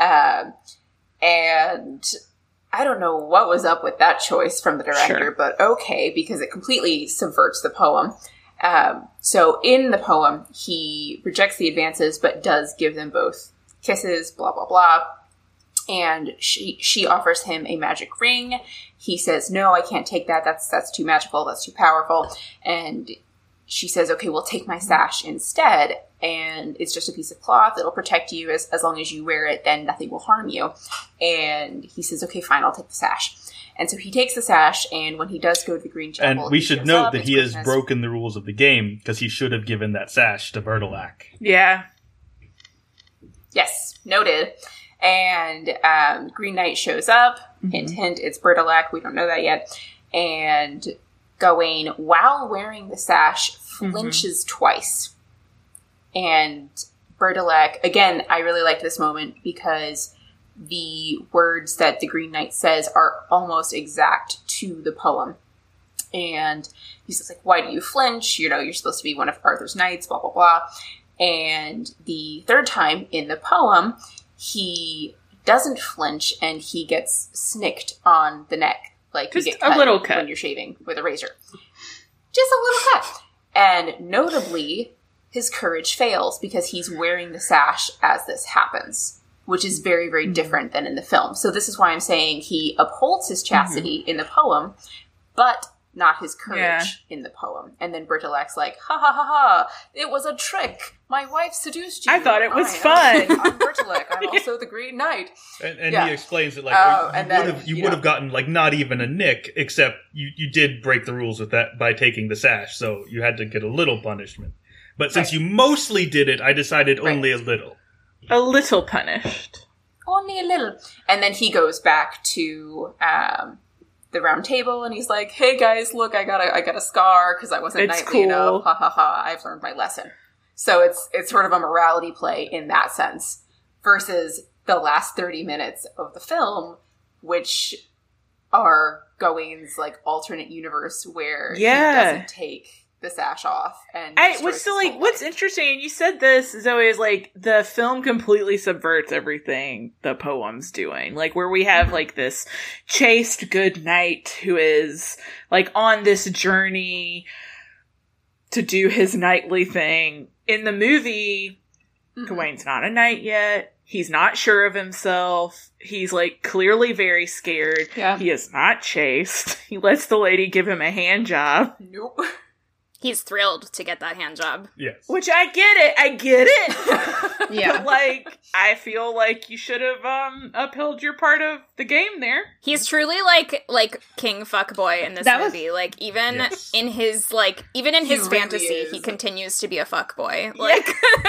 And... I don't know what was up with that choice from the director, but okay, because it completely subverts the poem. So in the poem, he rejects the advances, but does give them both kisses, blah, blah, blah. And she offers him a magic ring. He says, no, I can't take that. That's too magical. That's too powerful. And she says, okay, we'll take my sash instead. And it's just a piece of cloth. It'll protect you as long as you wear it, then nothing will harm you. And he says, okay, fine, I'll take the sash. And so he takes the sash, and when he does go to the Green Chapel... And we should note that he has broken the rules of the game, because he should have given that sash to Bertilac. Yeah. Yes, noted. And Green Knight shows up. Hint, hint, it's Bertilac. We don't know that yet. And Gawain, while wearing the sash, flinches twice. And Bertilac, again, I really like this moment because the words that the Green Knight says are almost exact to the poem. And he says, like, why do you flinch? You know, you're supposed to be one of Arthur's knights, blah, blah, blah. And the 3rd time in the poem, he doesn't flinch and he gets snicked on the neck. Like, just you get cut a little cut when you're shaving with a razor. Just a little cut. And notably... his courage fails because he's wearing the sash as this happens, which is very, very different than in the film. So this is why I'm saying he upholds his chastity in the poem, but not his courage in the poem. And then Bertilac's like, ha ha ha ha, it was a trick. My wife seduced you. I thought it was fun. I'm Bertilac. I'm also the Green Knight. And he explains it like you would have gotten like not even a nick, except you did break the rules with that by taking the sash, so you had to get a little punishment. But since you mostly did it, I decided only a little. A little punished. Only a little. And then he goes back to the the round table, and he's like, "Hey guys, look, I got a scar because I wasn't knightly enough. Ha ha ha! I've learned my lesson." So it's sort of a morality play in that sense, versus the last 30 minutes of the film, which are Gawain's like alternate universe where he doesn't take the sash off. And what's interesting, and you said this, Zoe, is like the film completely subverts everything the poem's doing. Like where we have like this chaste good knight who is like on this journey to do his knightly thing. In the movie, Gawain's not a knight yet. He's not sure of himself. He's, like, clearly very scared. Yeah. He is not chaste. He lets the lady give him a hand job. Nope. He's thrilled to get that hand job. Yes. Which I get it. Yeah. But, like, I feel like you should have upheld your part of the game there. He's truly like King Fuckboy in this movie. Like even in his his fantasy, really he continues to be a fuckboy. Like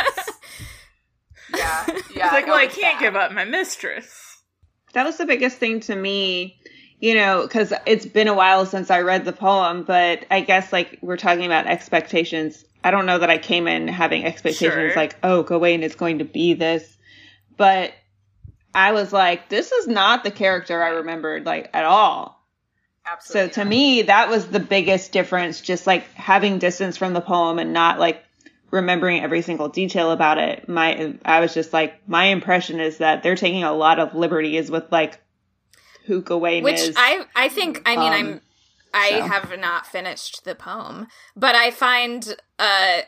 Yeah. It's like, well, I can't give up my mistress. That was the biggest thing to me, you know, because it's been a while since I read the poem, but I guess, like, we're talking about expectations. I don't know that I came in having expectations like, oh, Gawain is going to be this. But I was like, this is not the character I remembered, like, at all. Absolutely. So to me, that was the biggest difference, just, like, having distance from the poem and not, like, remembering every single detail about it. I was just like, my impression is that they're taking a lot of liberties with, like, who Gawain is. Which I think, I mean, I have not finished the poem, but I find a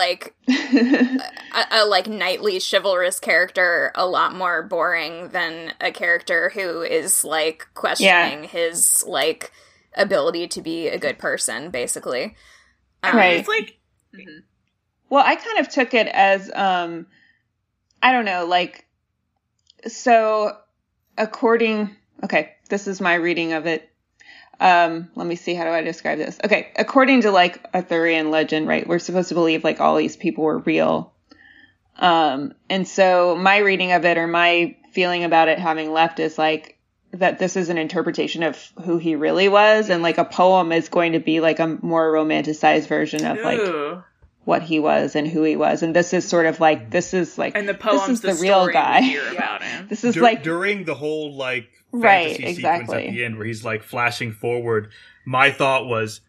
knightly chivalrous character a lot more boring than a character who is, like, questioning his, like, ability to be a good person, basically. Right. It's like... Well, I kind of took it as, I don't know, like, so okay, this is my reading of it. Let me see, how do I describe this? Okay, according to, like, Arthurian legend, right, we're supposed to believe, like, all these people were real. And so my reading of it, or my feeling about it having left, is, like, that this is an interpretation of who he really was, and, like, a poem is going to be, like, a more romanticized version of, like, what he was and who he was. And this is sort of like, and the poem's the real guy. About him. This is like during the whole like fantasy sequence at the end where he's like flashing forward, my thought was,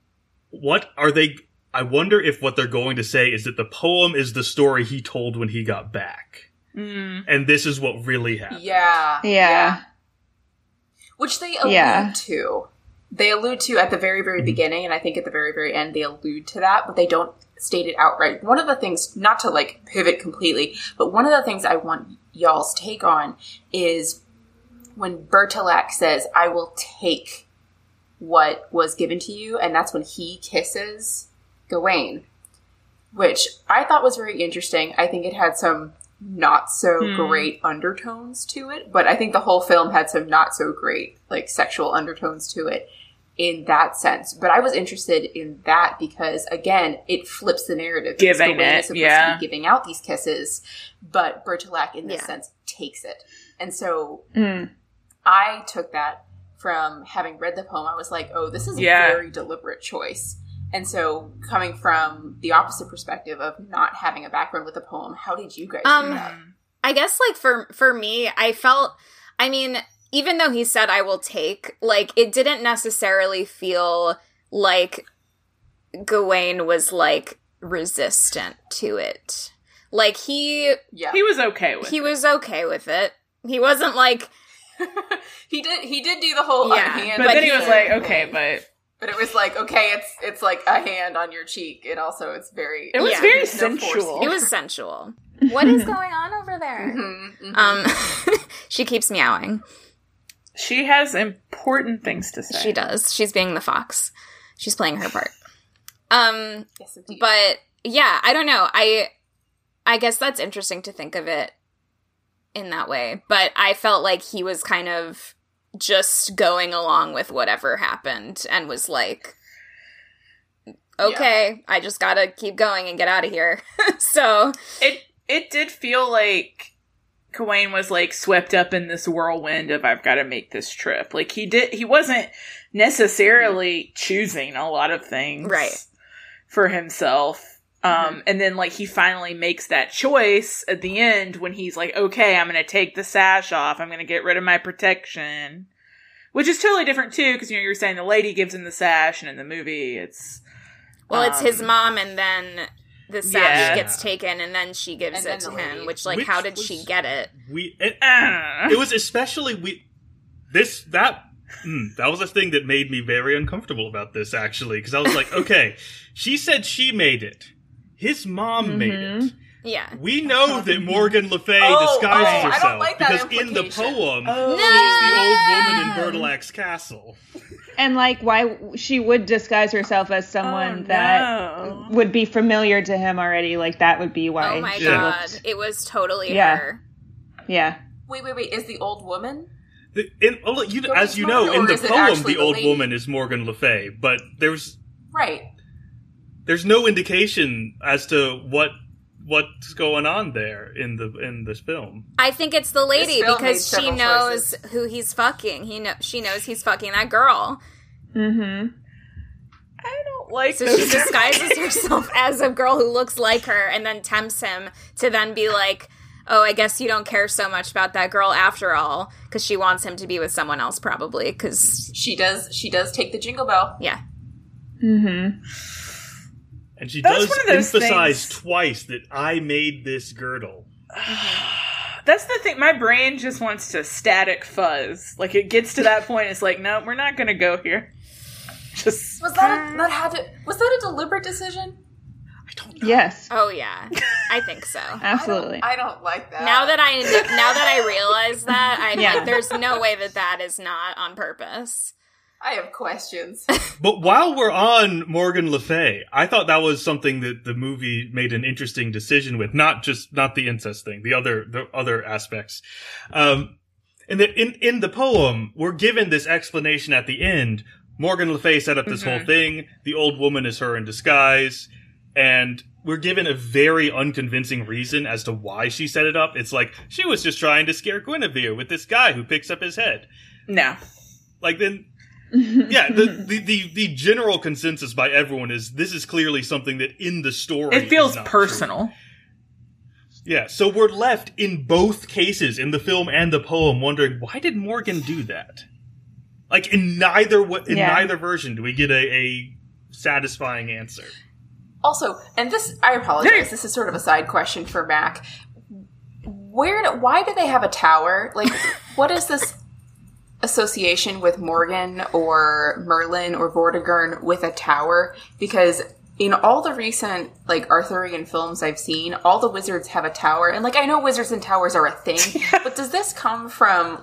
I wonder if what they're going to say is that the poem is the story he told when he got back. And this is what really happened. Yeah. Which they allude to. They allude to at the very, very beginning, and I think at the very, very end they allude to that, but they don't state it outright. One of the things, not to like pivot completely, but one of the things I want y'all's take on is when Bertilac says, "I will take what was given to you," and that's when he kisses Gawain, which I thought was very interesting. I think it had some not so great undertones to it, but I think the whole film had some not so great like sexual undertones to it in that sense. But I was interested in that because, again, it flips the narrative. Giving Gawain it, is supposed to be giving out these kisses, but Bertilac in this sense takes it. And so I took that from having read the poem. I was like, oh, this is a very deliberate choice. And so, coming from the opposite perspective of not having a background with the poem, how did you guys do that? I guess, like, for me, I felt, I mean, even though he said, "I will take," like, it didn't necessarily feel like Gawain was, like, resistant to it. Like, he was okay with it. He was okay with it. He wasn't, like... he did do the whole hand. But then he was like, okay, But it was like, okay, it's like a hand on your cheek. It also, it's very... It was very sensual. It was sensual. What is going on over there? She keeps meowing. She has important things to say. She does. She's being the fox. She's playing her part. Yes, indeed. But, yeah, I don't know. I guess that's interesting to think of it in that way. But I felt like he was kind of just going along with whatever happened and was like, okay, I just gotta keep going and get out of here. So it did feel like Gawain was like swept up in this whirlwind of I've got to make this trip. Like he wasn't necessarily choosing a lot of things for himself. And then like he finally makes that choice at the end when he's like, okay, I'm going to take the sash off. I'm going to get rid of my protection, which is totally different too. Because you were saying the lady gives him the sash, and in the movie it's it's his mom, and then the sash gets taken, and then she gives it to him. Which how did she get it? It was especially that was a thing that made me very uncomfortable about this, actually, because I was like, okay, she said she made it. His mom made it. Yeah. We know that Morgan Le Fay disguised herself, I don't like that because in the poem, No! she's the old woman in Bertilac's castle. And like, why she would disguise herself as someone that would be familiar to him already. Like, that would be why. Oh my god, it was totally her. Yeah. Wait, is the old woman? As you know, in the poem, the old woman is Morgan Le Fay, but there's no indication as to what's going on there in this film. I think it's the lady because she knows who he's fucking. She knows he's fucking that girl. Mm-hmm. I don't like. So she disguises herself as a girl who looks like her, and then tempts him to then be like, "Oh, I guess you don't care so much about that girl after all," because she wants him to be with someone else, probably. Because she does take the jingle bell. Yeah. Mm-hmm. And she does emphasize twice that I made this girdle. That's the thing. My brain just wants to static fuzz. Like, it gets to that point, it's like, no, we're not going to go here. Just was that a deliberate decision? I don't know. Yes. Oh yeah, I think so. Absolutely. I don't like that. Now that I realize that, I'm like, there's no way that is not on purpose. I have questions. But while we're on Morgan Le Fay, I thought that was something that the movie made an interesting decision with, not the incest thing, the other aspects. And that in the poem, we're given this explanation at the end. Morgan Le Fay set up this whole thing. The old woman is her in disguise. And we're given a very unconvincing reason as to why she set it up. It's like, she was just trying to scare Guinevere with this guy who picks up his head. No. Like, then... yeah, the general consensus by everyone is this is clearly something that in the story it feels is not personal. True. Yeah, so we're left in both cases, in the film and the poem, wondering, why did Morgan do that? Like, in neither version do we get a satisfying answer. Also, and this, I apologize, this is sort of a side question for Mac. Why do they have a tower? Like, what is this association with Morgan or Merlin or Vortigern with a tower? Because in all the recent, like, Arthurian films I've seen, all the wizards have a tower. And, like, I know wizards and towers are a thing, but does this come from,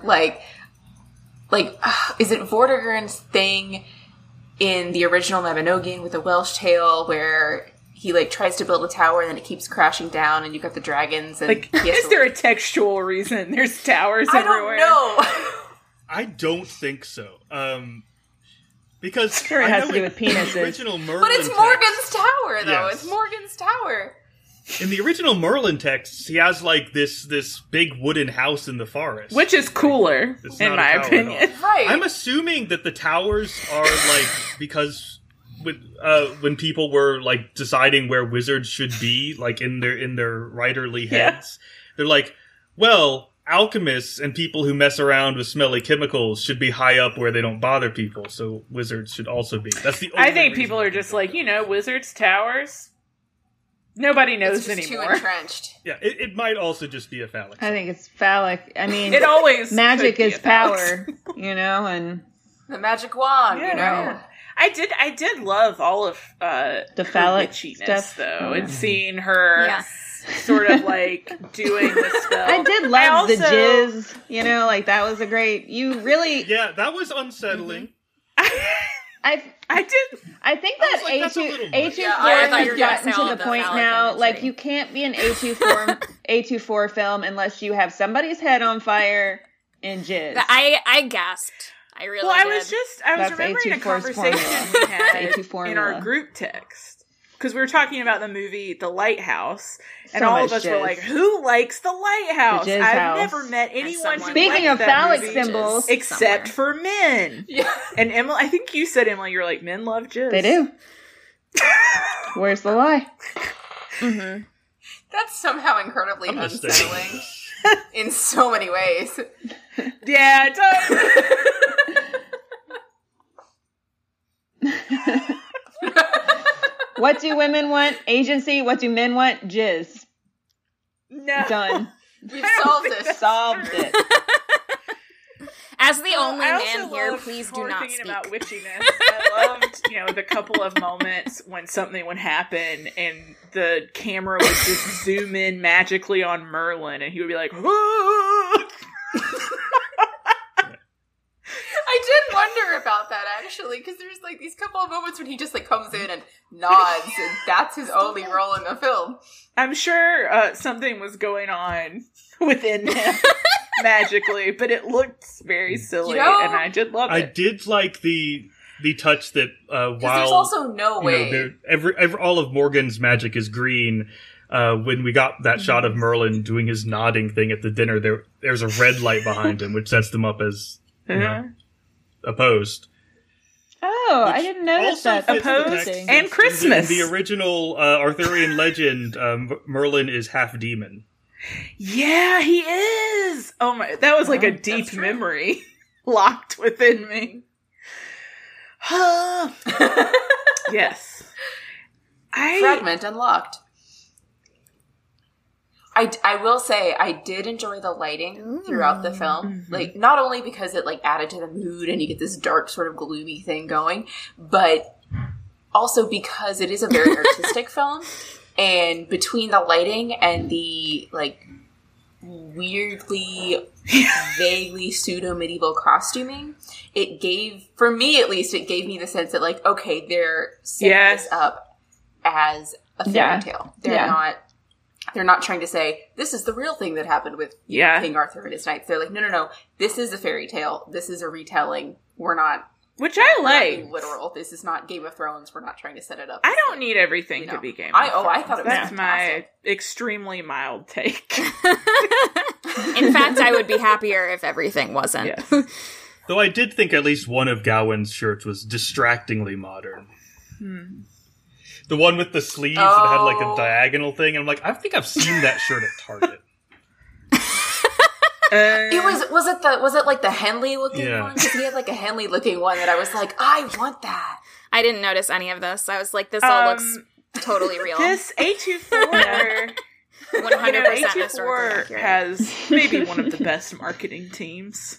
is it Vortigern's thing in the original Mabinogion with the Welsh tale where he, like, tries to build a tower and then it keeps crashing down and you've got the dragons and... Like, is there a textual reason there's towers everywhere? I don't know. I don't think so. Because sure, it has to do with penises. Original Merlin but it's Morgan's tower, though. Yes. It's Morgan's tower. In the original Merlin texts, he has like this big wooden house in the forest, which is cooler, in my opinion. Right. I'm assuming that the towers are like because when people were like deciding where wizards should be, like in their writerly heads, they're like, well, alchemists and people who mess around with smelly chemicals should be high up where they don't bother people, so wizards should also be. That's the only I think people are just like, wizards' towers. Nobody knows it's just anymore. Too entrenched. Yeah, it might also just be a phallic. I think it's phallic. I mean, it always magic is power, and the magic wand, Right. I did love all of the phallic stuff, though, and seeing her sort of like doing the spell. I did love the jizz, like that was a great. You really, that was unsettling. I think that A24 has gotten to the point now, imagery. Like, you can't be an A24 film unless you have somebody's head on fire and jizz. I gasped. I really did. I was remembering a conversation we had in our group text because we were talking about the movie The Lighthouse, and So all much of us jizz. were like, "Who likes The Lighthouse?" The jizz I've house. never met anyone. who Speaking liked of that phallic movie, symbols, except for men. Yeah. And Emily, I think you said, Emily, you're like, men love jizz. They do. Where's the lie? Mm-hmm. That's somehow incredibly I'm just unsettling in so many ways. Yeah, it does. What do women want? Agency. What do men want? Jizz. No. Done. We've solved this. Solved it. As the only I also man here, loved, please when do we're not thinking speak. about witchiness. I loved, the couple of moments when something would happen and the camera would just zoom in magically on Merlin, and he would be like, "Whoa!" I did wonder about that actually, because there's like these couple of moments when he just like comes in and nods, and that's his only role in the film. I'm sure something was going on within him magically, but it looked very silly, and I did love it. I did like the touch that while There's also no way. All of Morgan's magic is green. When we got that shot of Merlin doing his nodding thing at the dinner, there's a red light behind him, which sets them up as opposed. Oh, I didn't notice also that. fits the Opposed text. and Christmas. In the original Arthurian legend, Merlin is half demon. Yeah, he is. Oh my, that was like a deep true. memory locked within me. Yes. Fragment unlocked. I will say I did enjoy the lighting throughout the film. Like, not only because it like added to the mood and you get this dark sort of gloomy thing going, but also because it is a very artistic film, and between the lighting and the like weirdly vaguely pseudo-medieval costuming, it gave, for me at least, it gave me the sense that like, okay, they're setting this up as a fairy tale. They're not trying to say, this is the real thing that happened with King Arthur and his knights. They're like, no, this is a fairy tale. This is a retelling. We're not Which I like. being literal. This is not Game of Thrones. We're not trying to set it up. I don't need everything to be Game of I Thrones. thought it was That's fantastic. my extremely mild take. In fact, I would be happier if everything wasn't. Yes. Though I did think at least one of Gawain's shirts was distractingly modern. The one with the sleeves that had like a diagonal thing. And I'm like, I think I've seen that shirt at Target. Was it like the Henley looking one? Because he had like a Henley looking one that I was like, I want that. I didn't notice any of this. I was like, this all looks totally real. This A24... 100% A24 has maybe one of the best marketing teams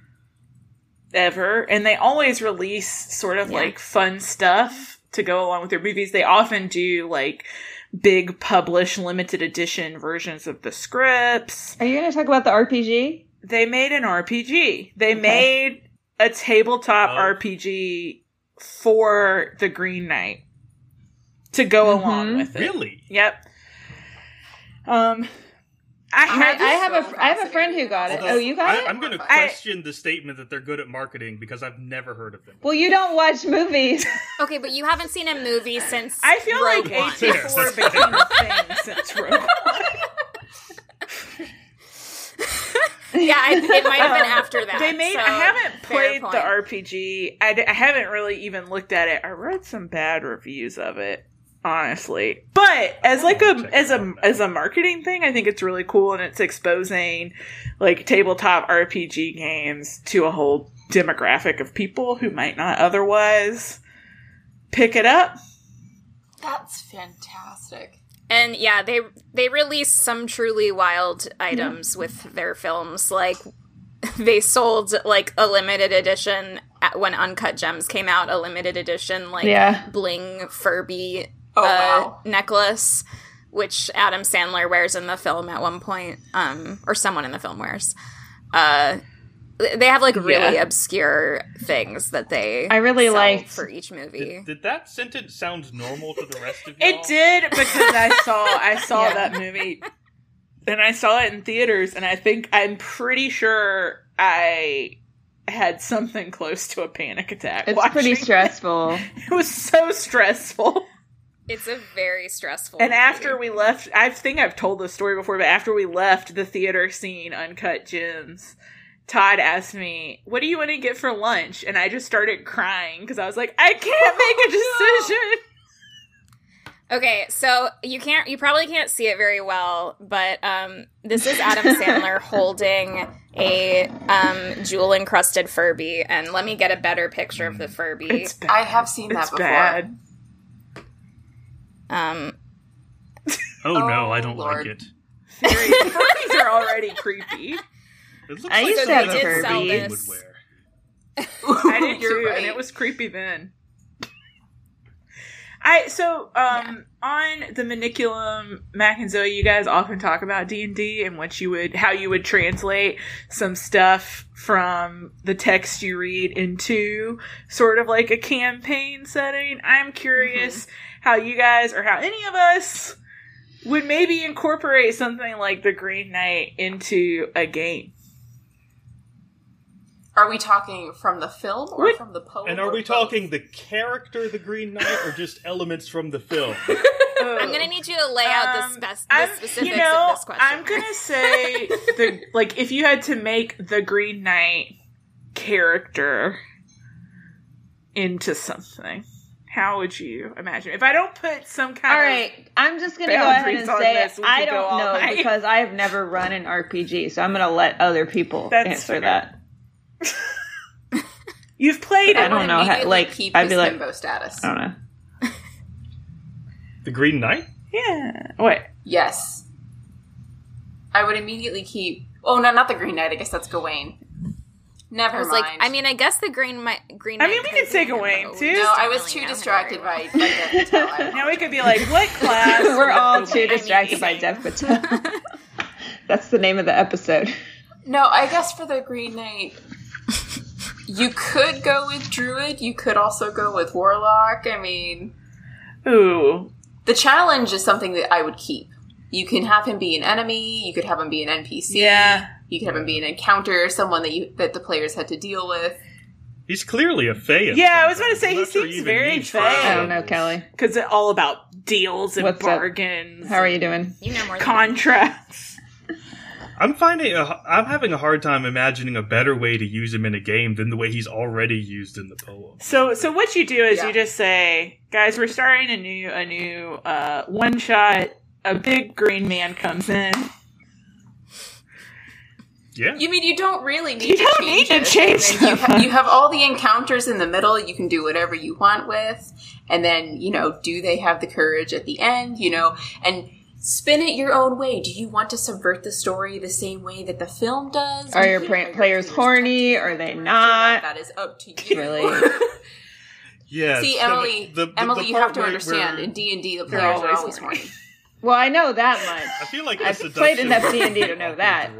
ever, and they always release sort of like fun stuff to go along with their movies. They often do like big publish limited edition versions of the scripts. Are you going to talk about the RPG? They made an RPG. They made a tabletop RPG for the Green Knight to go along with it. Really? Yep. I have a friend who got it. Although, Oh, you got it? I'm going to question the statement that they're good at marketing because I've never heard of them. Well, you don't watch movies. Okay, but you haven't seen a movie since I feel Rogue like One. A24 became a thing since Rogue One. Yeah, it might have been after that. They made. so I haven't fair played point. the RPG. I haven't really even looked at it. I read some bad reviews of it, honestly. But as like as a marketing thing, I think it's really cool, and it's exposing like tabletop RPG games to a whole demographic of people who might not otherwise pick it up. That's fantastic. And yeah, they released some truly wild items with their films. Like, they sold, like, a limited edition, when Uncut Gems came out, a limited edition, like, bling Furby necklace, which Adam Sandler wears in the film at one point, or someone in the film wears. They have, like, really obscure things that they I really liked for each movie. Did that sentence sound normal to the rest of y'all? It did, because I saw that movie, and I saw it in theaters, and I'm pretty sure I had something close to a panic attack. It's pretty stressful. It was so stressful. It's a very stressful And movie. after we left, I think I've told this story before, but after we left the theater scene, Uncut Gems, Todd asked me, what do you want to get for lunch? And I just started crying because I was like, I can't make a decision. Okay, so you probably can't see it very well, but this is Adam Sandler holding a jewel-encrusted Furby, and let me get a better picture of the Furby. I have seen that before. Bad. Oh no, I don't Lord. like it. Furbies are already creepy. It looks I used like to have something a a Furby. Furby would wear. I did You're too, right. and it was creepy then. On the Maniculum, Mac and Zoe, you guys often talk about D&D and how you would translate some stuff from the text you read into sort of like a campaign setting. I'm curious how you guys, or how any of us, would maybe incorporate something like the Green Knight into a game. Are we talking from the film or from the poem? And are or we both? talking the character, the Green Knight, or just elements from the film? I'm going to need you to lay out the specifics of this question. I'm going to say, if you had to make the Green Knight character into something, how would you imagine? If I don't put some kind All right, I'm just going to go ahead and say I don't know because I have never run an RPG, so I'm going to let other people answer that. You've played it. I don't know. Keep I'd be like, himbo status. I don't know. The Green Knight? Yeah. What? Yes. I would immediately keep... Oh, no, not the Green Knight. I guess that's Gawain. Never mind. I guess the Green Knight... we could say Gawain, too. No, I was too distracted by Dev Patel. Now we could be like, what class? We're all too distracted by Dev Patel. That's the name of the episode. No, I guess for the Green Knight, you could go with Druid. You could also go with Warlock. I mean... Ooh. The challenge is something that I would keep. You can have him be an enemy. You could have him be an NPC. Yeah. You could have him be an encounter, someone that the players had to deal with. He's clearly a Fae. Yeah, I was going to say, he seems very Fae. I don't know, Kelly. Because it's all about deals and bargains. How are you doing? You know more than contracts. I'm having a hard time imagining a better way to use him in a game than the way he's already used in the poem. So what you do is you just say, guys, we're starting a new one shot. A big green man comes in. Yeah. You mean you don't really need to change it. You have all the encounters in the middle. You can do whatever you want with. And then, do they have the courage at the end? And spin it your own way. Do you want to subvert the story the same way that the film does? Are your players horny? Are they not? That is up to you. Really? Yeah. See, Emily, you have to understand, in D&D, the players are always horny. Well, I know that much. I feel like I've played enough D&D to know that.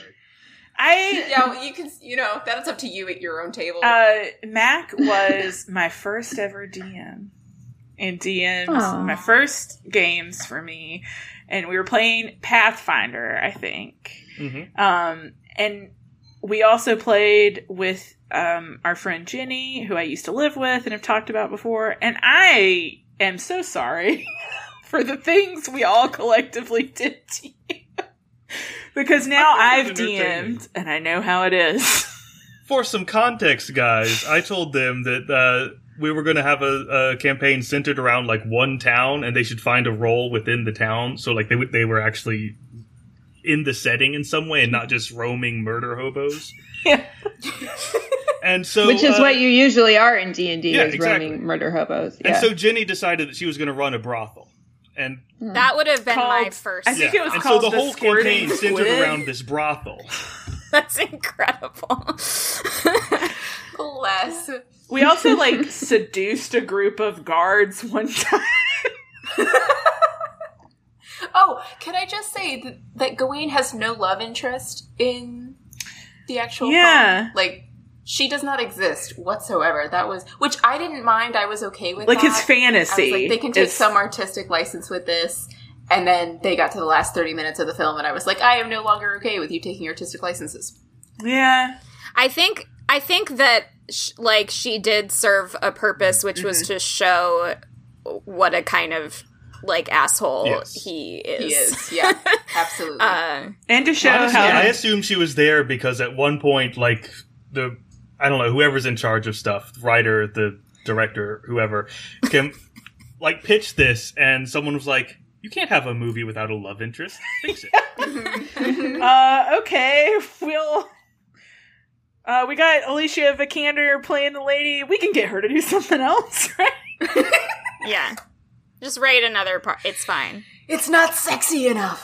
You can, that's up to you at your own table. Mac was my first ever DM. And DMs, my first games for me. And we were playing Pathfinder, I think. Mm-hmm. And we also played with our friend Jenny, who I used to live with and have talked about before. And I am so sorry for the things we all collectively did to you. Because now I've DM'd, and I know how it is. For some context, guys, I told them that we were going to have a campaign centered around, one town, and they should find a role within the town. So, they were actually in the setting in some way and not just roaming murder hobos. Yeah. And so, which is what you usually are in D&D, is exactly. roaming murder hobos. Yeah. And so Jenny decided that she was going to run a brothel. And that would have been my first. I think it was called so the whole campaign centered squid. around this brothel. That's incredible. Bless. We also seduced a group of guards one time. Oh, can I just say that Gawain has no love interest in the actual poem? She does not exist whatsoever. Which I didn't mind. I was okay with that. His fantasy. I was they can take some artistic license with this. And then they got to the last 30 minutes of the film, and I was like, I am no longer okay with you taking artistic licenses. Yeah. I think that, she did serve a purpose, which was to show what a kind of like asshole he is. He is, yeah, absolutely. And to show honestly, how I assume she was there because at one point, like I don't know, whoever's in charge of stuff, the writer, the director, whoever, can like pitch this, and someone was like, "You can't have a movie without a love interest. Fix it." Okay, we got Alicia Vikander playing the lady. We can get her to do something else, right? Yeah. Just write another part. It's fine. It's not sexy enough.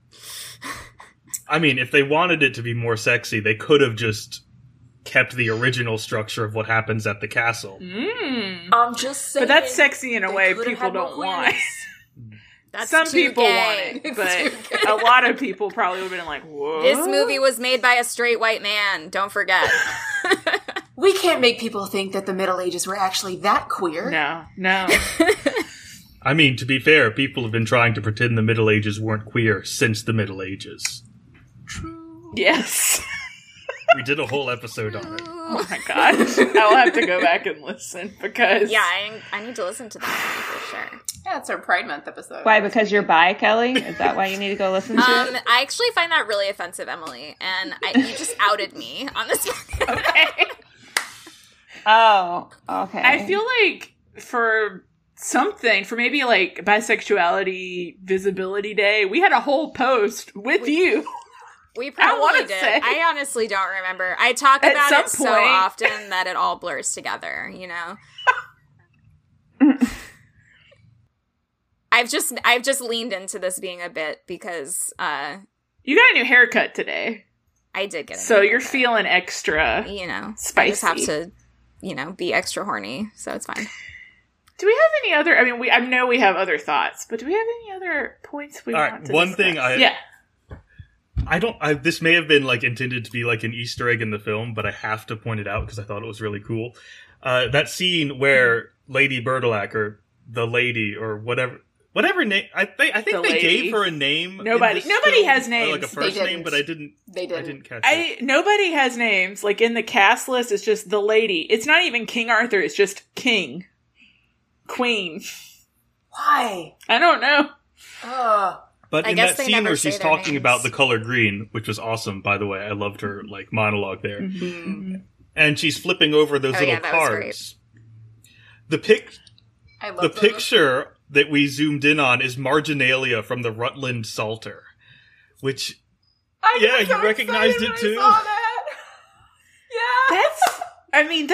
I mean, if they wanted it to be more sexy, they could have just kept the original structure of what happens at the castle. I'm just saying. But that's sexy in a way people don't want. That's some too people gay. want it, but a lot of people probably would have been like, whoa. This movie was made by a straight white man. Don't forget. We can't make people think that the Middle Ages were actually that queer. No. I mean, to be fair, people have been trying to pretend the Middle Ages weren't queer since the Middle Ages. True. Yes. We did a whole episode on it. Oh my gosh. I'll have to go back and listen because... Yeah, I need to listen to that movie for sure. Yeah, it's our Pride Month episode. Why? Because you're bi, Kelly? Is that why you need to go listen to it? I actually find that really offensive, Emily, and you just outed me on this. Okay. Oh, okay. I feel like for maybe like Bisexuality Visibility Day, we had a whole post with you. We probably did. Say. I honestly don't remember. I talk about it so often that it all blurs together, you know? I've just leaned into this being a bit because you got a new haircut today. I did get a so new you're haircut. feeling extra, spicy. I just have to, be extra horny, so it's fine. Do we have any other? I mean, I know we have other thoughts, but do we have any other points we want to one discuss? thing this may have been like intended to be like an Easter egg in the film, but I have to point it out because I thought it was really cool. That scene where Lady Bertilac, or the lady, or whatever name, I think they gave her a name. Nobody has names. Or like a first name, but I didn't catch it. Nobody has names. Like in the cast list, it's just the lady. It's not even King Arthur. It's just King, Queen. Why? I don't know. But I in guess that scene where she's talking about the color green, which was awesome, by the way, I loved her like monologue there, and she's flipping over those little cards. The picture that we zoomed in on is Marginalia from the Rutland Psalter, which you recognized it too. I saw that. Yeah,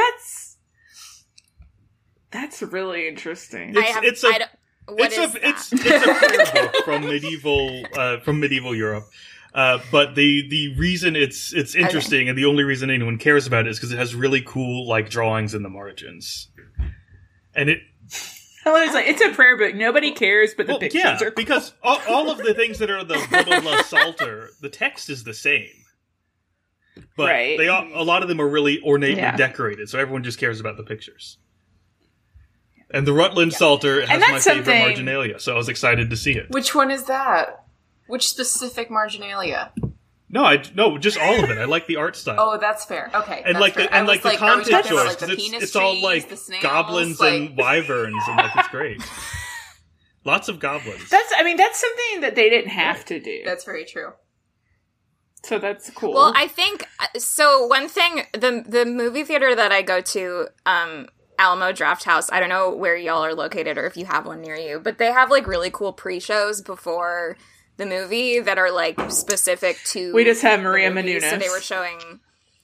that's really interesting. It's a prayer book from medieval Europe. But the reason it's interesting, and the only reason anyone cares about it, is because it has really cool like drawings in the margins. And it's a prayer book. Nobody cares, but the pictures are cool. Because all of the things that are the blah blah blah Psalter, the text is the same. But a lot of them are really ornately decorated, so everyone just cares about the pictures. And the Rutland Psalter has my favorite Marginalia, so I was excited to see it. Which one is that? Which specific Marginalia? No, just all of it. I like the art style. Oh, that's fair. Okay, and that's fair. the content choice, like it's all like goblins and wyverns, and it's great. Lots of goblins. That's something that they didn't have to do. That's very true. So that's cool. Well, I think so. One thing, the movie theater that I go to, Alamo Drafthouse, I don't know where y'all are located or if you have one near you, but they have like really cool pre-shows before the movie that are like specific to. We just have Maria Menounos. So they were showing,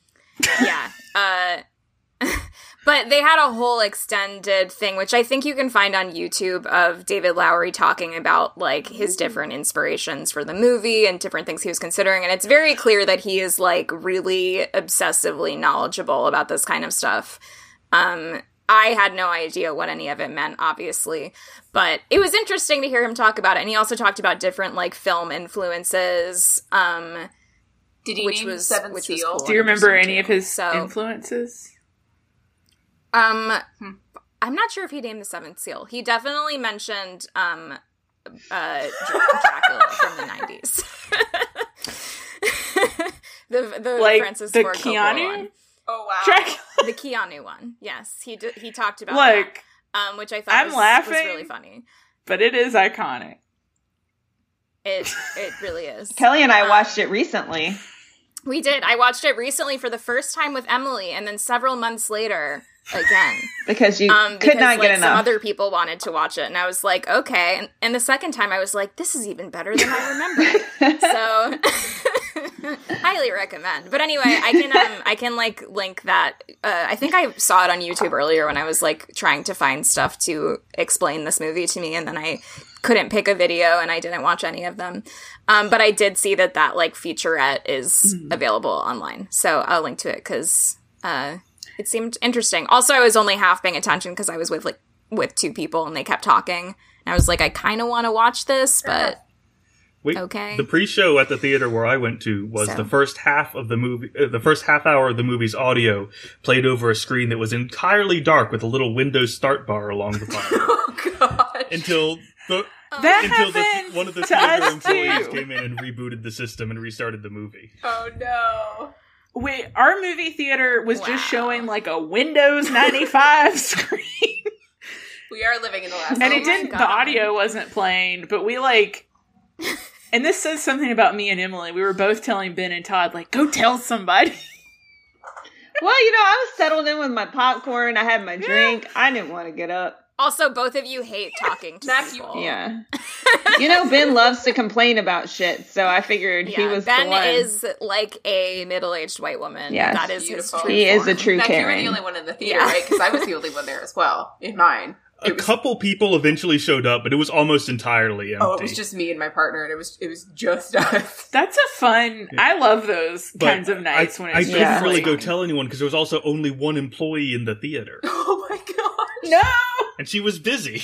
but they had a whole extended thing, which I think you can find on YouTube, of David Lowery talking about like his different inspirations for the movie and different things he was considering, and it's very clear that he is like really obsessively knowledgeable about this kind of stuff. I had no idea what any of it meant, obviously, but it was interesting to hear him talk about it. And he also talked about different like film influences. Did he name the Seventh Seal? Cool. Do you remember any of his influences? I'm not sure if he named the Seventh Seal. He definitely mentioned Dracula from the 90s. the like Francis the Ford Keanu one. Oh wow, Dracula. The Keanu one. Yes, he talked about like which I thought was really funny. But it is iconic. It really is. Kelly and I watched it recently. We did. I watched it recently for the first time with Emily, and then several months later again. Because you could not get enough. Some other people wanted to watch it, and I was like, okay. And the second time I was like, this is even better than I remembered. So highly recommend. But anyway, I can like link that. I think I saw it on YouTube earlier when I was like trying to find stuff to explain this movie to me, and then I couldn't pick a video and I didn't watch any of them. But I did see that like featurette is available online. So I'll link to it because it seemed interesting. Also, I was only half paying attention because I was with two people and they kept talking. And I was like, I kind of want to watch this, but okay. The pre-show at the theater where I went to was the first half of the movie, the first half hour of the movie's audio played over a screen that was entirely dark with a little Windows start bar along the bottom. Oh, God. Until one of the theater employees came in and rebooted the system and restarted the movie. Oh, no. Wait, our movie theater was just showing like a Windows 95 screen. We are living in the last. And the audio wasn't playing, but we like, and this says something about me and Emily. We were both telling Ben and Todd, like, go tell somebody. Well, I was settled in with my popcorn. I had my drink. I didn't want to get up. Also, both of you hate talking to people. Yeah. Ben loves to complain about shit, so I figured he was Ben the one. is like a middle-aged white woman. Yes. That is beautiful. His true He form. is a true Karen. You were the only one in the theater, right? Because I was the only one there as well, in mine. A couple people eventually showed up, but it was almost entirely empty. Oh, it was just me and my partner, and it was just us. That's a fun. Yeah. I love those kinds of nights when it's I couldn't really go tell anyone because there was also only one employee in the theater. Oh my gosh! No, and she was busy.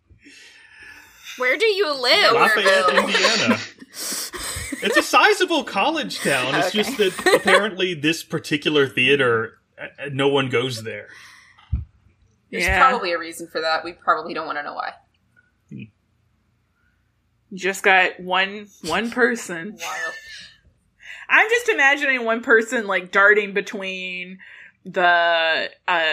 Where do you live? Lafayette, Indiana. It's a sizable college town. It's just that apparently this particular theater, no one goes there. There's probably a reason for that. We probably don't want to know why. You just got one person. Wild. I'm just imagining one person like darting between the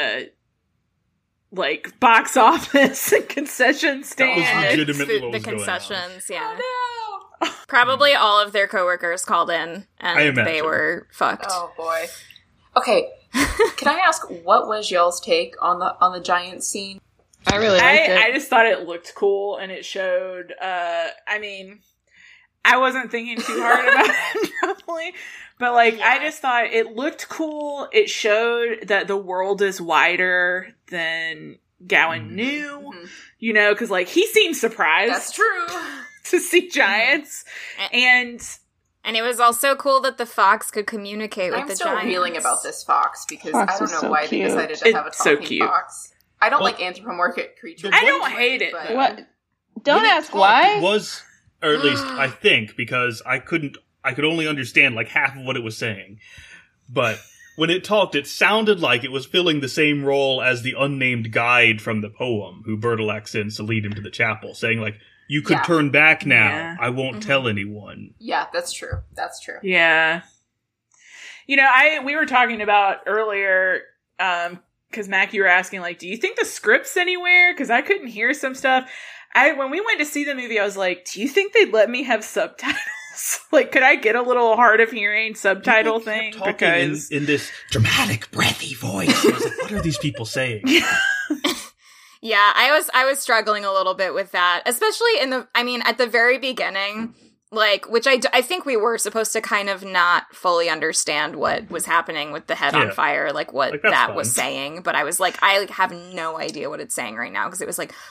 like box office and concession stand. That was legitimately what was the concessions, going on. yeah. Oh, no. Probably all of their coworkers called in and they were fucked. Oh boy. Okay. Can I ask, what was y'all's take on the giant scene? I really liked it. I just thought it looked cool and it showed, I mean, I wasn't thinking too hard about it probably, but like, I just thought it looked cool. It showed that the world is wider than Gowan knew, because like, he seemed surprised. That's true. To see giants. And it was also cool that the fox could communicate with the giants. I'm still reeling about this fox because I don't know why they decided to have a talking fox. I don't like anthropomorphic creatures. I don't hate it. What? Don't ask why. It was, or at least I think, because I could only understand like half of what it was saying. But when it talked, it sounded like it was filling the same role as the unnamed guide from the poem, who Bertilac sends to lead him to the chapel, saying like, you could turn back now. Yeah. I won't tell anyone. Yeah, that's true. That's true. Yeah. We were talking about earlier, because Mac, you were asking, like, do you think the script's anywhere? Because I couldn't hear some stuff. When we went to see the movie, I was like, do you think they'd let me have subtitles? Like, could I get a little hard of hearing subtitle thing? Because in this dramatic, breathy voice. I was like, what are these people saying? Yeah, I was struggling a little bit with that, especially at the very beginning, like, which I think we were supposed to kind of not fully understand what was happening with the head on fire, like what that was saying. But I was like, I have no idea what it's saying right now because it was like,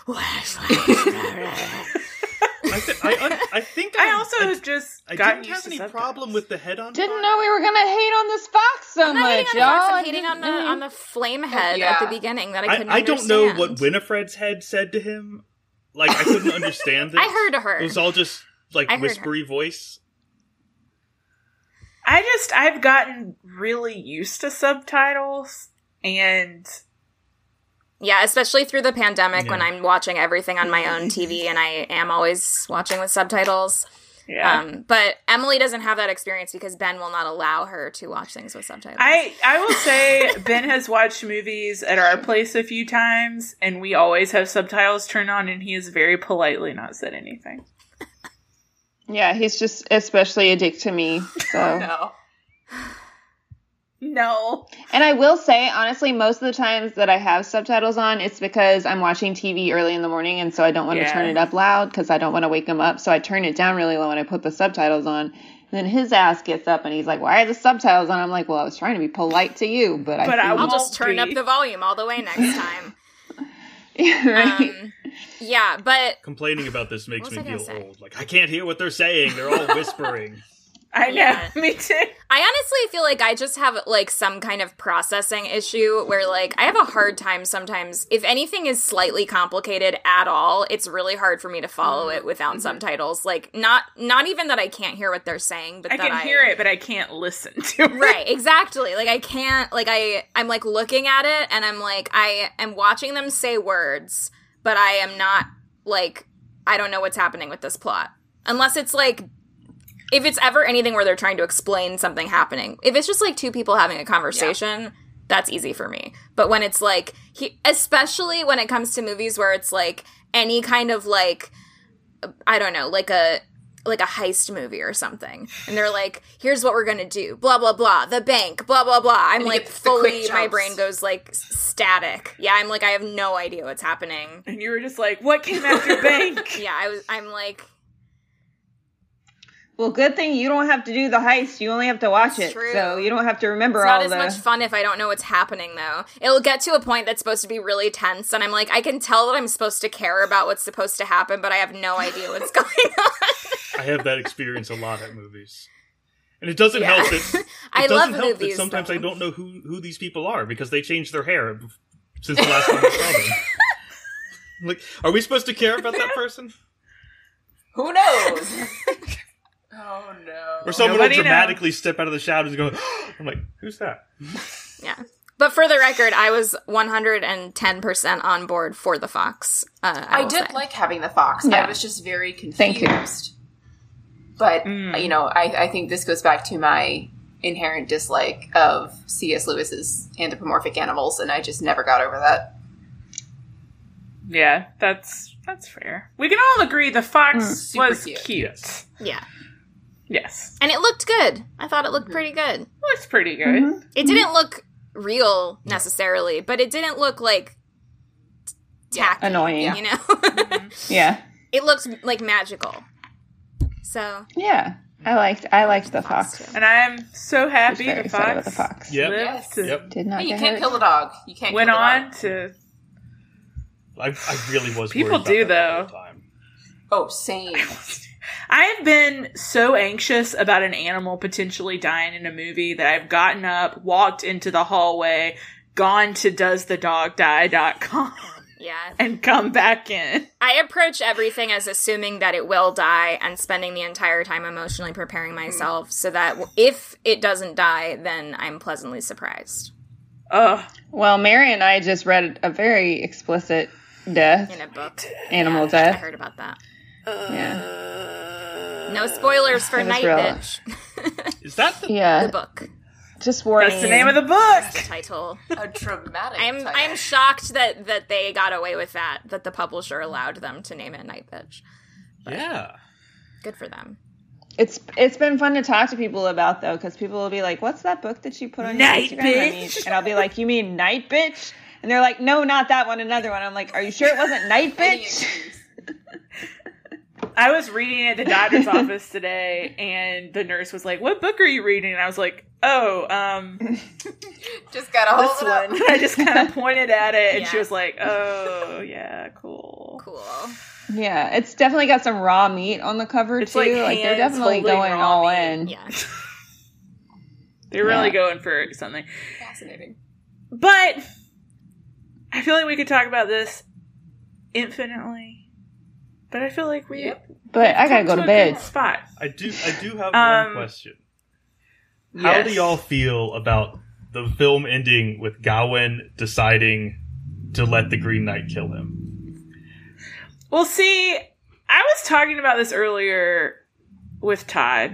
I think I also just got didn't have any problem with the head on fire. Didn't know we were gonna hate on this fox so much, y'all. I'm hating on the flame head at the beginning that I couldn't understand. I don't know what Winifred's head said to him. Like, I couldn't understand it. I heard her. It was all just like whispery voice. I've gotten really used to subtitles and. Yeah, especially through the pandemic when I'm watching everything on my own TV and I am always watching with subtitles. Yeah. But Emily doesn't have that experience because Ben will not allow her to watch things with subtitles. I will say Ben has watched movies at our place a few times, and we always have subtitles turned on, and he has very politely not said anything. Yeah, he's just especially a dick to me. So. No. No. And I will say, honestly, most of the times that I have subtitles on, it's because I'm watching TV early in the morning, and so I don't want to turn it up loud because I don't want to wake him up. So I turn it down really low and I put the subtitles on. And then his ass gets up and he's like, "Why are the subtitles on?" I'm like, "Well, I was trying to be polite to you, but I'll just turn up the volume all the way next time." Right? Yeah, but complaining about this makes me feel old. Like, I can't hear what they're saying. They're all whispering. I know, me too. I honestly feel like I just have, like, some kind of processing issue where, like, I have a hard time sometimes. If anything is slightly complicated at all, it's really hard for me to follow it without subtitles. Like, not even that I can't hear what they're saying, but I that can hear it, but I can't listen to it. Right, exactly. Like, I can't, like, I'm, like, looking at it, and I'm, like, I am watching them say words, but I am not, like, I don't know what's happening with this plot. Unless it's, like, if it's ever anything where they're trying to explain something happening. If it's just, like, two people having a conversation, that's easy for me. But when it's, like, especially when it comes to movies where it's, like, any kind of, like, I don't know, like a heist movie or something. And they're like, here's what we're gonna do. Blah, blah, blah. The bank. Blah, blah, blah. I'm, like, fully, my brain goes, like, static. Yeah, I'm, like, I have no idea what's happening. And you were just like, what came after bank? Yeah, I'm, like... Well, good thing you don't have to do the heist. You only have to watch it. True. So you don't have to remember all the... It's not as much fun if I don't know what's happening, though. It'll get to a point that's supposed to be really tense, and I'm like, I can tell that I'm supposed to care about what's supposed to happen, but I have no idea what's going on. I have that experience a lot at movies. And it doesn't help that... I love movies, sometimes though. I don't know who these people are, because they changed their hair since the last time I saw them. Like, are we supposed to care about that person? Who knows? Oh, no. Or someone will dramatically step out of the shadows and go, I'm like, who's that? Yeah. But for the record, I was 110% on board for the Fox. I did like having the Fox. Yeah. I was just very confused. Thank you. But, you know, I think this goes back to my inherent dislike of C.S. Lewis's anthropomorphic animals, and I just never got over that. Yeah, that's fair. We can all agree the fox was cute. Yeah. Yes. And it looked good. I thought it looked pretty good. Looks pretty good. Mm-hmm. It didn't look real, necessarily, but it didn't look, like, tacky. Annoying. You know? Yeah. It looked, like, magical. So. Yeah. I liked the fox. And I am so happy the fox. Yep. Yep. Did not you get can't hurt. kill the dog. You can't Went kill the on dog. to... I really was People worried about do, that though. the whole time. Oh, same. I've been so anxious about an animal potentially dying in a movie that I've gotten up, walked into the hallway, gone to doesthedogdie.com. Yeah. And come back in. I approach everything as assuming that it will die and spending the entire time emotionally preparing myself so that if it doesn't die, then I'm pleasantly surprised. Ugh. Well, Mary and I just read a very explicit death. In a book. Animal I death. heard about that. Yeah. No spoilers for It was Night real. Bitch. Is that the... Yeah. The book. Just warning. That's the name of the book. That's the title. A dramatic I'm title. shocked that they got away with that the publisher allowed them to name it Night Bitch. Yeah. Good for them. It's been fun to talk to people about, though, because people will be like, what's that book that you put on Night your Instagram? Bitch. And I'll be like, you mean Night Bitch? And they're like, no, not that one, another one. I'm like, are you sure it wasn't Night Bitch? I was reading at the doctor's office today, and the nurse was like, what book are you reading? And I was like, oh, Just gotta hold this it up. one. I just kind of pointed at it, and Yeah. she was like, oh, yeah, cool. Cool. Yeah, it's definitely got some raw meat on the cover, It's too. like They're hands definitely holding going raw all meat. in. Yeah. They're really Yeah. going for something. Fascinating. But I feel like we could talk about this infinitely. But I feel like we... Yep. But I gotta go to a bed. good spot. I do have one question. How Yes. do y'all feel about the film ending with Gawain deciding to let the Green Knight kill him? Well, see, I was talking about this earlier. with Todd.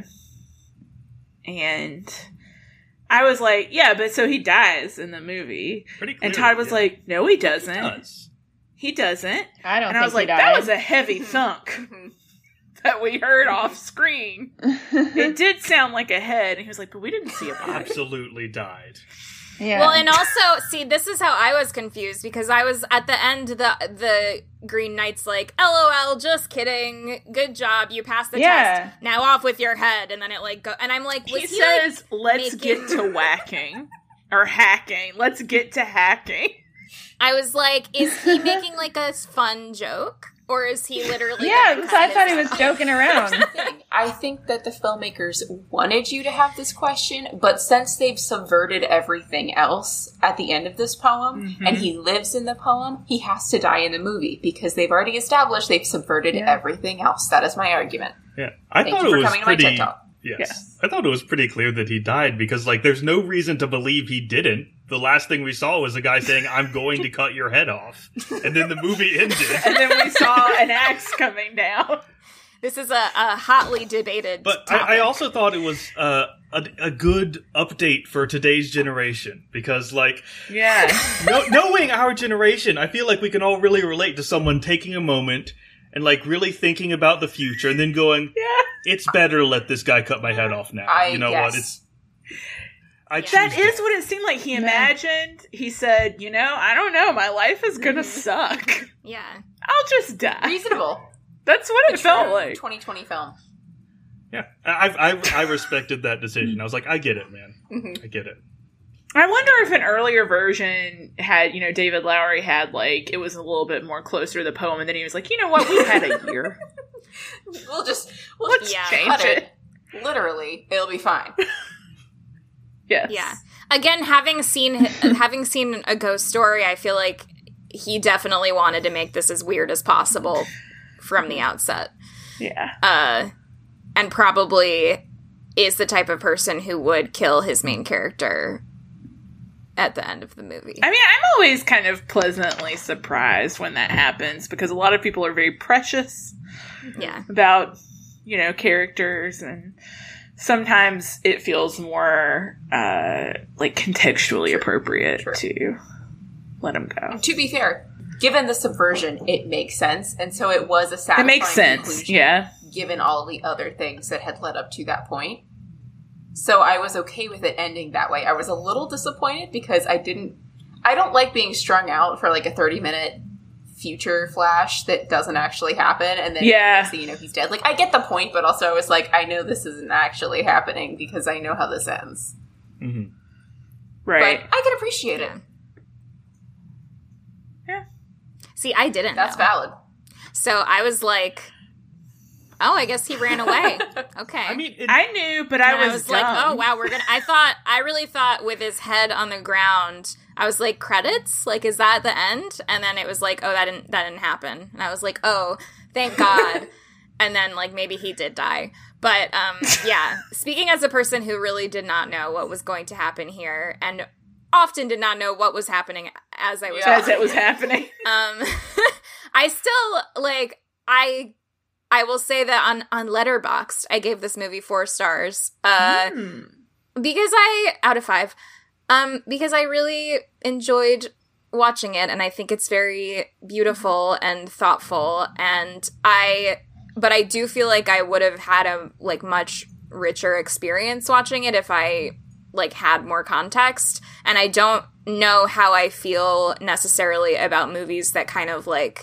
And I was like, yeah, but so he dies in the movie. Pretty clearly, and Todd was like, no, he doesn't. He does. He doesn't. I don't and think I was like, he died. that was a heavy thunk that we heard off screen. It did sound like a head. And he was like, but we didn't see a body. Absolutely died. Yeah. Well, and also, see, this is how I was confused, because I was at the end, the Green Knight's like, LOL, just kidding. Good job. You passed the test. Now off with your head. And then it like go, and I'm like, was he he says, like, let's get to whacking or hacking. Let's get to hacking. I was like, is he making like a fun joke? Or is he literally... Yeah, because I thought he was joking around. I think that the filmmakers wanted you to have this question, but since they've subverted everything else at the end of this poem, and he lives in the poem, he has to die in the movie, because they've already established they've subverted everything else. That is my argument. Yeah, I Thank thought you for it was coming to my pretty. TED Talk. Yes. I thought it was pretty clear that he died, because, like, there's no reason to believe he didn't. The last thing we saw was a guy saying, I'm going to cut your head off. And then the movie ended. And then we saw an axe coming down. This is a hotly debated But topic. I also thought it was a good update for today's generation. Because, like, Yeah. knowing our generation, I feel like we can all really relate to someone taking a moment and, like, really thinking about the future and then going, it's better to let this guy cut my head off now. What? I choose That is what it seemed like he imagined. He said, I don't know, my life is gonna suck. Yeah. I'll just die. Reasonable. That's what it felt like. 2020 film. Yeah. I respected that decision. I was like, I get it, man. I get it. I wonder if an earlier version had, David Lowery had, like, it was a little bit more closer to the poem, and then he was like, you know what, we've had a year. Let's change it. Literally, it'll be fine. Yes. Yeah. Again, having seen A Ghost Story, I feel like he definitely wanted to make this as weird as possible from the outset. Yeah. And probably is the type of person who would kill his main character at the end of the movie. I mean, I'm always kind of pleasantly surprised when that happens, because a lot of people are very precious about, characters, and sometimes it feels more, like, contextually appropriate to let them go. To be fair, given the subversion, it makes sense, and so it was a satisfying It makes sense, conclusion, given all the other things that had led up to that point. So I was okay with it ending that way. I was a little disappointed because I don't like being strung out for like a 30-minute future flash that doesn't actually happen, and then he's dead. Like, I get the point, but also I was like, I know this isn't actually happening because I know how this ends. Mm-hmm. Right. But I can appreciate it. Yeah. See, I didn't That's know. valid. So I was like, oh, I guess he ran away. Okay. I mean, I knew, but I was like, dumb. oh wow, I really thought with his head on the ground, I was like, credits? Like, is that the end? And then it was like, oh, that didn't happen. And I was like, oh, thank God. And then, like, maybe he did die. But, yeah, speaking as a person who really did not know what was going to happen here, and often did not know what was happening as I was as it was happening. I still, like, I will say that on Letterboxd, I gave this movie 4 stars. Because out of 5. Because I really enjoyed watching it, and I think it's very beautiful and thoughtful, but I do feel like I would have had a, like, much richer experience watching it if I, like, had more context, and I don't know how I feel necessarily about movies that kind of, like,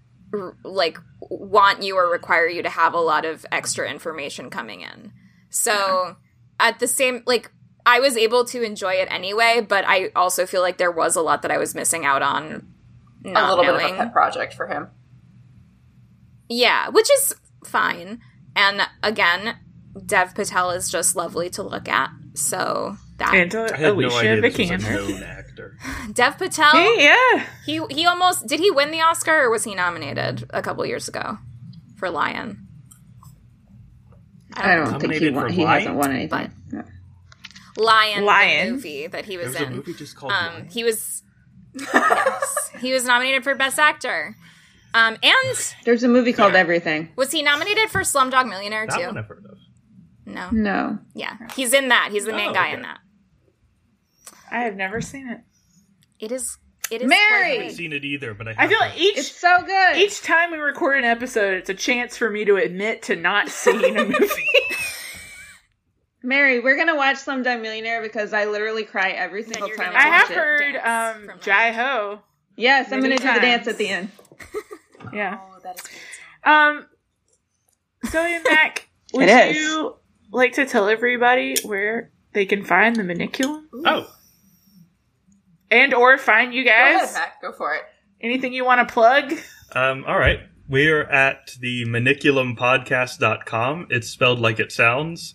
want you or require you to have a lot of extra information coming in. So, at the same, like, I was able to enjoy it anyway, but I also feel like there was a lot that I was missing out on. A little bit of a pet project for him. Yeah, which is fine. And again, Dev Patel is just lovely to look at. So that And I had Alicia no idea this was a Vikander. known actor. Dev Patel, he almost did he win the Oscar, or was he nominated a couple years ago for Lion? I don't think he won. He hasn't won anything. No. Lion, Lion. the movie that he was There was in. a movie just called Lion. He was he was nominated for Best Actor. And There's a movie called Everything. was he nominated for Slumdog Millionaire That too? one I've heard of. No. Yeah. He's in that. He's the main guy in that. I have never seen it. It is Mary! I haven't seen it either, but I feel like it's so good. Each time we record an episode, it's a chance for me to admit to not seeing a movie. Mary, we're going to watch Slumdog Millionaire because I literally cry every single time I I watch have heard Jai Ho. Yes, I'm going to do the dance at the end. Yeah. Oh, that is good. Zoe and Mac, would you like to tell everybody where they can find the Maniculum? Oh. And or find you guys? Go ahead, Mac. Go for it. Anything you want to plug? All right. We're at the maniculumpodcast.com. It's spelled like it sounds.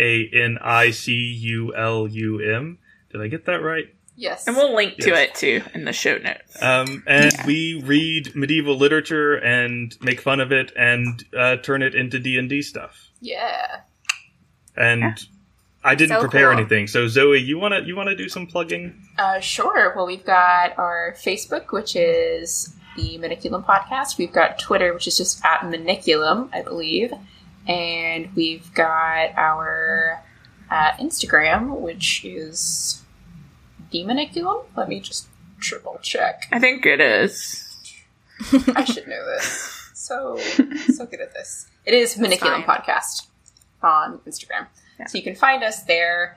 MANICULUM. Did I get that right? Yes. And we'll link to it, too, in the show notes. We read medieval literature and make fun of it and turn it into D&D stuff. Yeah. And I didn't prepare anything. So, Zoe, you wanna do some plugging? Sure. Well, we've got our Facebook, which is the Maniculum Podcast. We've got Twitter, which is just at Maniculum, I believe. And we've got our Instagram, which is the Maniculum. Let me just triple check. I think it is. I should know this. So good at this. It is Maniculum Podcast on Instagram. Yeah. So you can find us there.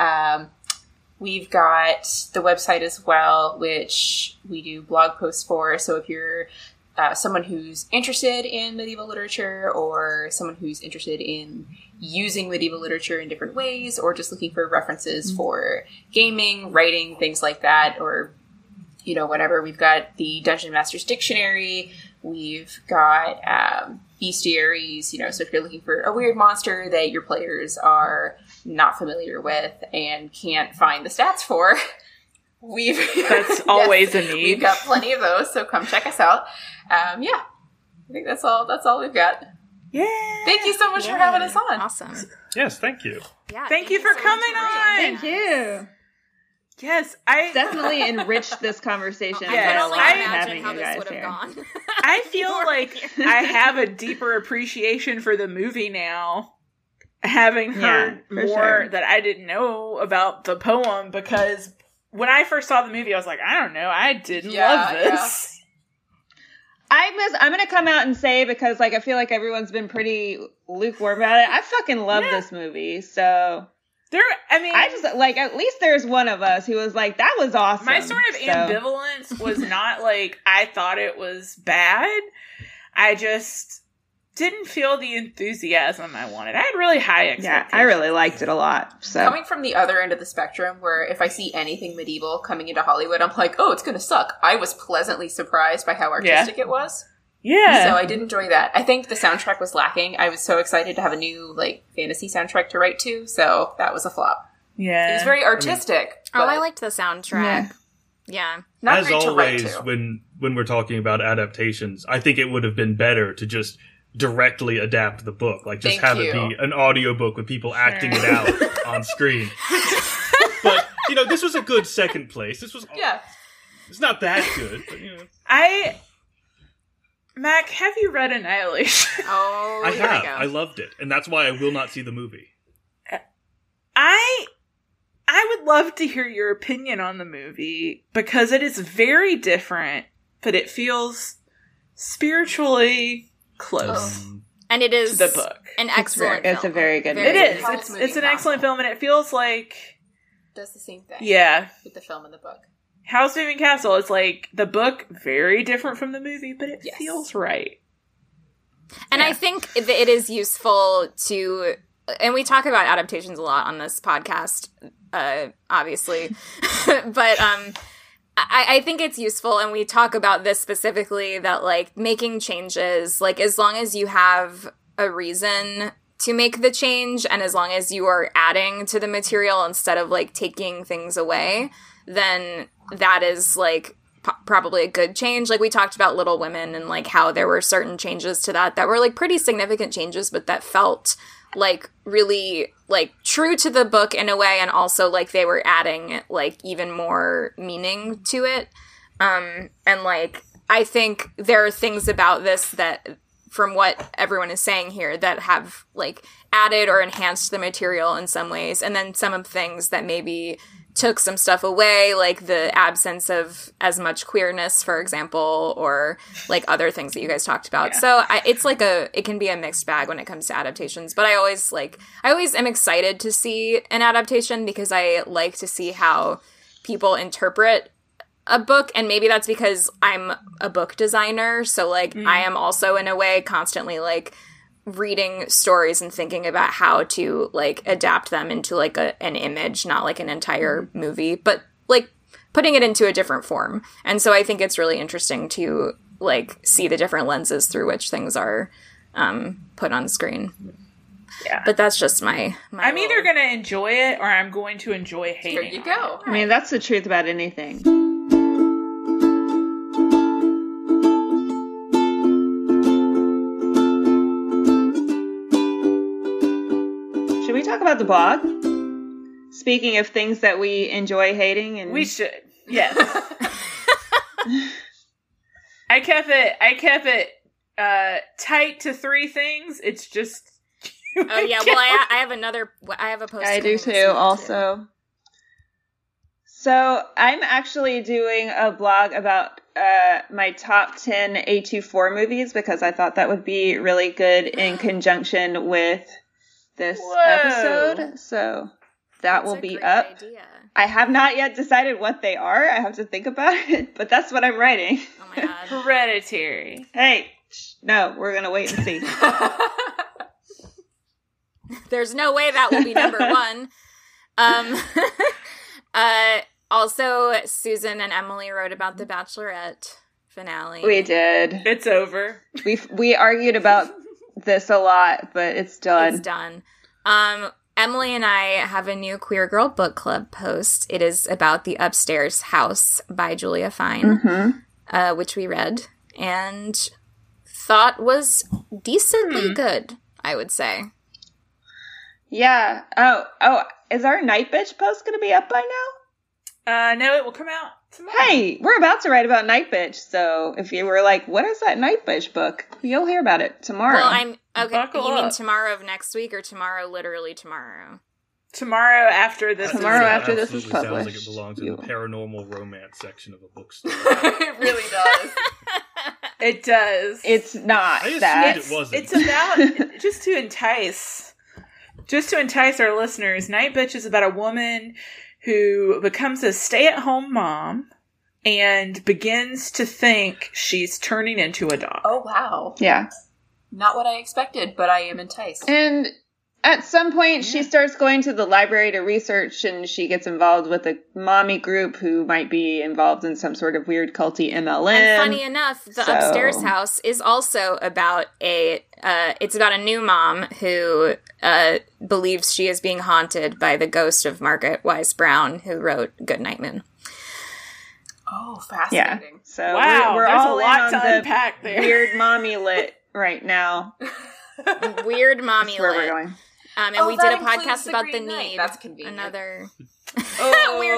We've got the website as well, which we do blog posts for. So if you're someone who's interested in medieval literature or someone who's interested in using medieval literature in different ways or just looking for references for gaming, writing, things like that, or, you know, whatever, we've got the Dungeon Master's Dictionary. We've got bestiaries, you know, so if you're looking for a weird monster that your players are not familiar with and can't find the stats for, that's always a need. We've got plenty of those, so come check us out. I think that's all we've got. Yeah. Thank you so much for having us on. Awesome. Yes, thank you. Yeah. Thank you for coming on. Thank you. Yes, I definitely enriched this conversation. I can only imagine how this would have gone. I feel like I have a deeper appreciation for the movie now, having heard more that I didn't know about the poem, because when I first saw the movie, I was like, I don't know, I didn't love this. I'm going to come out and say, because like I feel like everyone's been pretty lukewarm about it, I fucking love this movie, so... I just, like, at least there's one of us who was like, that was awesome. My sort of ambivalence was not like, I thought it was bad. I just didn't feel the enthusiasm I wanted. I had really high expectations. Yeah, I really liked it a lot. So coming from the other end of the spectrum, where if I see anything medieval coming into Hollywood, I'm like, oh, it's going to suck. I was pleasantly surprised by how artistic it was. Yeah. So I did enjoy that. I think the soundtrack was lacking. I was so excited to have a new, like, fantasy soundtrack to write to, so that was a flop. Yeah. It was very artistic. I liked the soundtrack. Yeah. Not as great always, to write to. when we're talking about adaptations, I think it would have been better to just directly adapt the book. Like, just have it be an audiobook with people acting it out on screen. But, you know, this was a good second place. This was... It's not that good, but, you know... Mac, have you read Annihilation? Oh, I have. I loved it, and that's why I will not see the movie. I would love to hear your opinion on the movie, because it is very different, but it feels spiritually close. And it is to the book. An excellent film. It's a very good movie. It is. It's an excellent film, and it feels like... does the same thing. Yeah. With the film and the book. House Moving Castle is like the book, very different from the movie, but it feels right. And I think it is useful to, and we talk about adaptations a lot on this podcast, obviously, but I think it's useful, and we talk about this specifically, that like making changes, like as long as you have a reason to make the change, and as long as you are adding to the material instead of like taking things away, then that is like probably a good change. Like we talked about Little Women and like how there were certain changes to that were like pretty significant changes, but that felt like really like true to the book in a way, and also like they were adding like even more meaning to it. And like I think there are things about this that from what everyone is saying here that have like added or enhanced the material in some ways, and then some of things that maybe took some stuff away, like the absence of as much queerness, for example, or like other things that you guys talked about. Yeah. So it's like it can be a mixed bag when it comes to adaptations, but I always am excited to see an adaptation because I like to see how people interpret a book, and maybe that's because I'm a book designer, so like I am also in a way constantly like reading stories and thinking about how to like adapt them into like an image, not like an entire movie, but like putting it into a different form. And so I think it's really interesting to like see the different lenses through which things are put on screen. Yeah. But that's just my I'm either going to enjoy it or I'm going to enjoy hating it. There you go. I mean, that's the truth about anything. Should we talk about the blog? Speaking of things that we enjoy hating, and we should. Yes. I kept it tight to 3 things. It's just oh yeah, well I have a post. I do too, also. So I'm actually doing a blog about my top 10 A24 movies because I thought that would be really good in conjunction with this episode. So that will be up. Idea. I have not yet decided what they are. I have to think about it, but that's what I'm writing. Oh my god. Hereditary. Hey, no, we're going to wait and see. There's no way that will be number 1. Also, Susan and Emily wrote about the Bachelorette finale. We did. It's over. We argued about this a lot, but it's done. It's done. Emily and I have a new Queer Girl Book Club post. It is about The Upstairs House by Julia Fine, which we read and thought was decently good, I would say. Yeah. Oh, is our Night Bitch post going to be up by now? No, it will come out tomorrow. Hey, we're about to write about Night Bitch, so if you were like, what is that Night Bitch book? You'll hear about it tomorrow. Well, okay. Buckle you up. Mean tomorrow of next week or tomorrow, literally tomorrow? Tomorrow after this. Tomorrow after this is published. Sounds like it belongs in the paranormal romance section of a bookstore. It really does. It does. It's not I that. It wasn't. It's about just to entice our listeners. Night Bitch is about a woman who becomes a stay-at-home mom and begins to think she's turning into a dog. Oh, wow. Yeah. Not what I expected, but I am enticed. And at some point, she starts going to the library to research, and she gets involved with a mommy group who might be involved in some sort of weird culty MLM. And funny enough, the Upstairs House is also about it's about a new mom who believes she is being haunted by the ghost of Margaret Wise Brown, who wrote Goodnight Moon. Oh, fascinating. Yeah. So wow, we're there's all a lot in on to unpack there. Weird mommy lit right now. Weird mommy That's where lit. we're going. And we did a podcast about the need. That's convenient. Another weird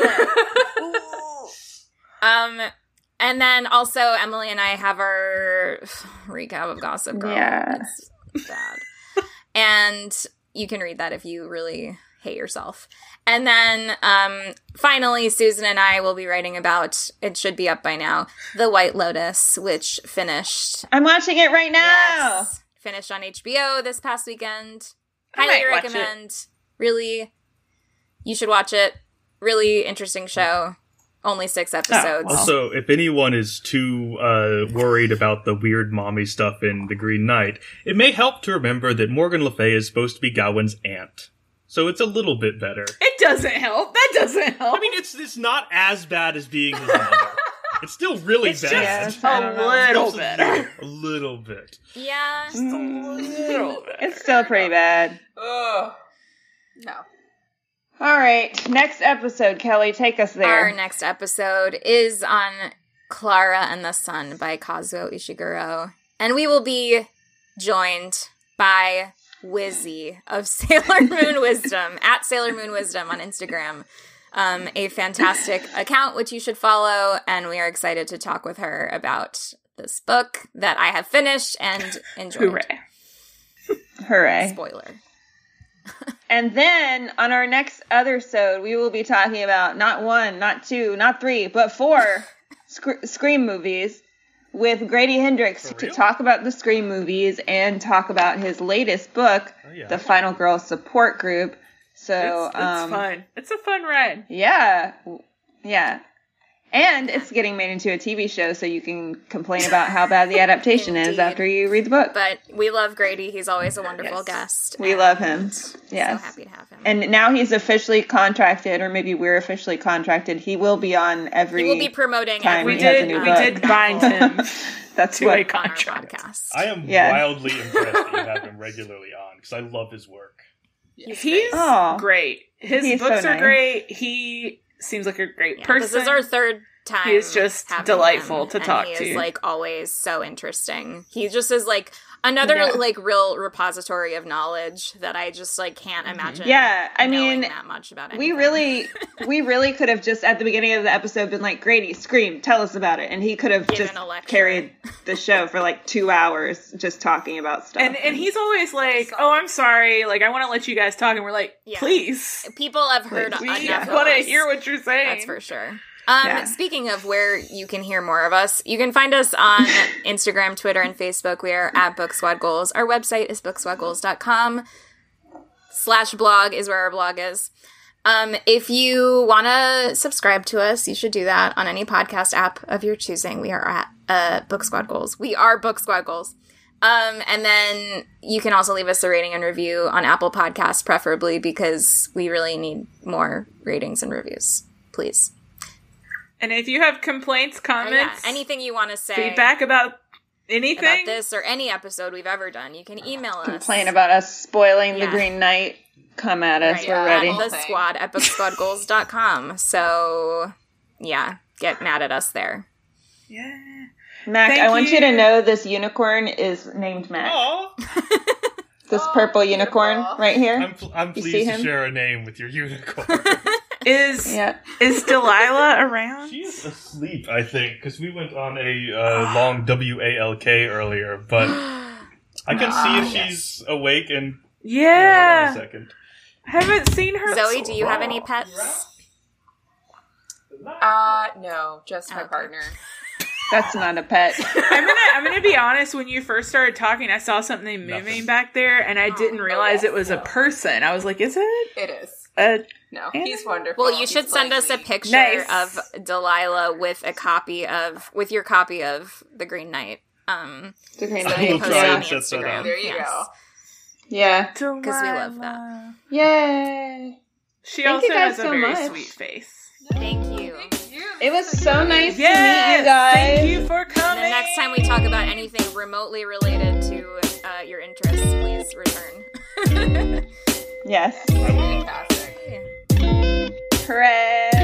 mommy. And then also Emily and I have our recap of Gossip Girl. Yeah. It's bad. And you can read that if you really hate yourself. And then finally, Susan and I will be writing about, it should be up by now, The White Lotus, which finished. I'm watching it right now. Yes, finished on HBO this past weekend. Highly recommend. Really, you should watch it. Really interesting show. Only 6 episodes. Also, if anyone is too worried about the weird mommy stuff in The Green Knight, it may help to remember that Morgan Le Fay is supposed to be Gawain's aunt. So it's a little bit better. It doesn't help. That doesn't help. I mean, it's not as bad as being his mother. It's still really bad. Just a little better. A little bit. Yeah. Just a little bit. It's still pretty bad. Ugh. No. All right. Next episode, Kelly, take us there. Our next episode is on Clara and the Sun by Kazuo Ishiguro. And we will be joined by Wizzy of Sailor Moon Wisdom, at Sailor Moon Wisdom on Instagram. A fantastic account which you should follow, and we are excited to talk with her about this book that I have finished and enjoyed. Hooray. Spoiler. And then on our next episode, we will be talking about not 1, not 2, not 3, but 4 Scream movies with Grady Hendrix to talk about the Scream movies and talk about his latest book, The Final Girl Support Group. So it's fun. It's a fun ride. Yeah. Yeah. And it's getting made into a TV show, so you can complain about how bad the adaptation is after you read the book. But we love Grady. He's always a wonderful guest. We love him. Yes. So happy to have him. And now he's officially contracted, or maybe we're officially contracted. He will be on every. He will be promoting time every. We did bind him. That's to a contract. Podcast. I am wildly impressed that you have him regularly on because I love his work. He's great. His books are great. He seems like a great person. This is our third time. He is just delightful to talk to. He is like always so interesting. He just is like another like real repository of knowledge that I just like can't imagine. Yeah, I mean, that much about anything. we really could have just at the beginning of the episode been like, Grady, Scream, tell us about it, and he could have just carried the show for like 2 hours just talking about stuff. And he's always like, "Oh, I'm sorry, like I want to let you guys talk," and we're like, "Please." People have heard enough. We want to hear what you're saying. That's for sure. Speaking of where you can hear more of us, you can find us on Instagram, Twitter, and Facebook. We are at Book Squad Goals. Our website is booksquadgoals.com/blog is where our blog is. If you want to subscribe to us, you should do that on any podcast app of your choosing. We are at Book Squad Goals. We are Book Squad Goals. And then you can also leave us a rating and review on Apple Podcasts, preferably, because we really need more ratings and reviews. Please. And if you have complaints, comments, anything you want to say, feedback about anything, about this or any episode we've ever done, you can email us. Complain about us spoiling the Green Knight. Come at us. We're ready. The squad at booksquadgoals.com. So, get mad at us there. Yeah. Mac, I want you to know this unicorn is named Mac. This purple unicorn right here. I'm pleased to share a name with your unicorn. Is Delilah around? She is asleep, I think, because we went on a long WALK earlier, but I can see if she's awake and... Yeah. Hold on a second. I haven't seen her. Zoe, do you have any pets? No, just my partner. That's not a pet. I'm gonna be honest. When you first started talking, I saw something moving back there, and I didn't realize it was a person. I was like, "Is it?" It is. No, he's wonderful. Well, you should send us a picture of Delilah with your copy of The Green Knight. The Green Knight. I will try and set that up. There you go. Yeah, because we love that. Yay! She also has a very sweet face. Thank you. It was so nice to meet you guys. Thank you for coming. And the next time we talk about anything remotely related to your interests, please return. Yes. Fantastic. Hooray!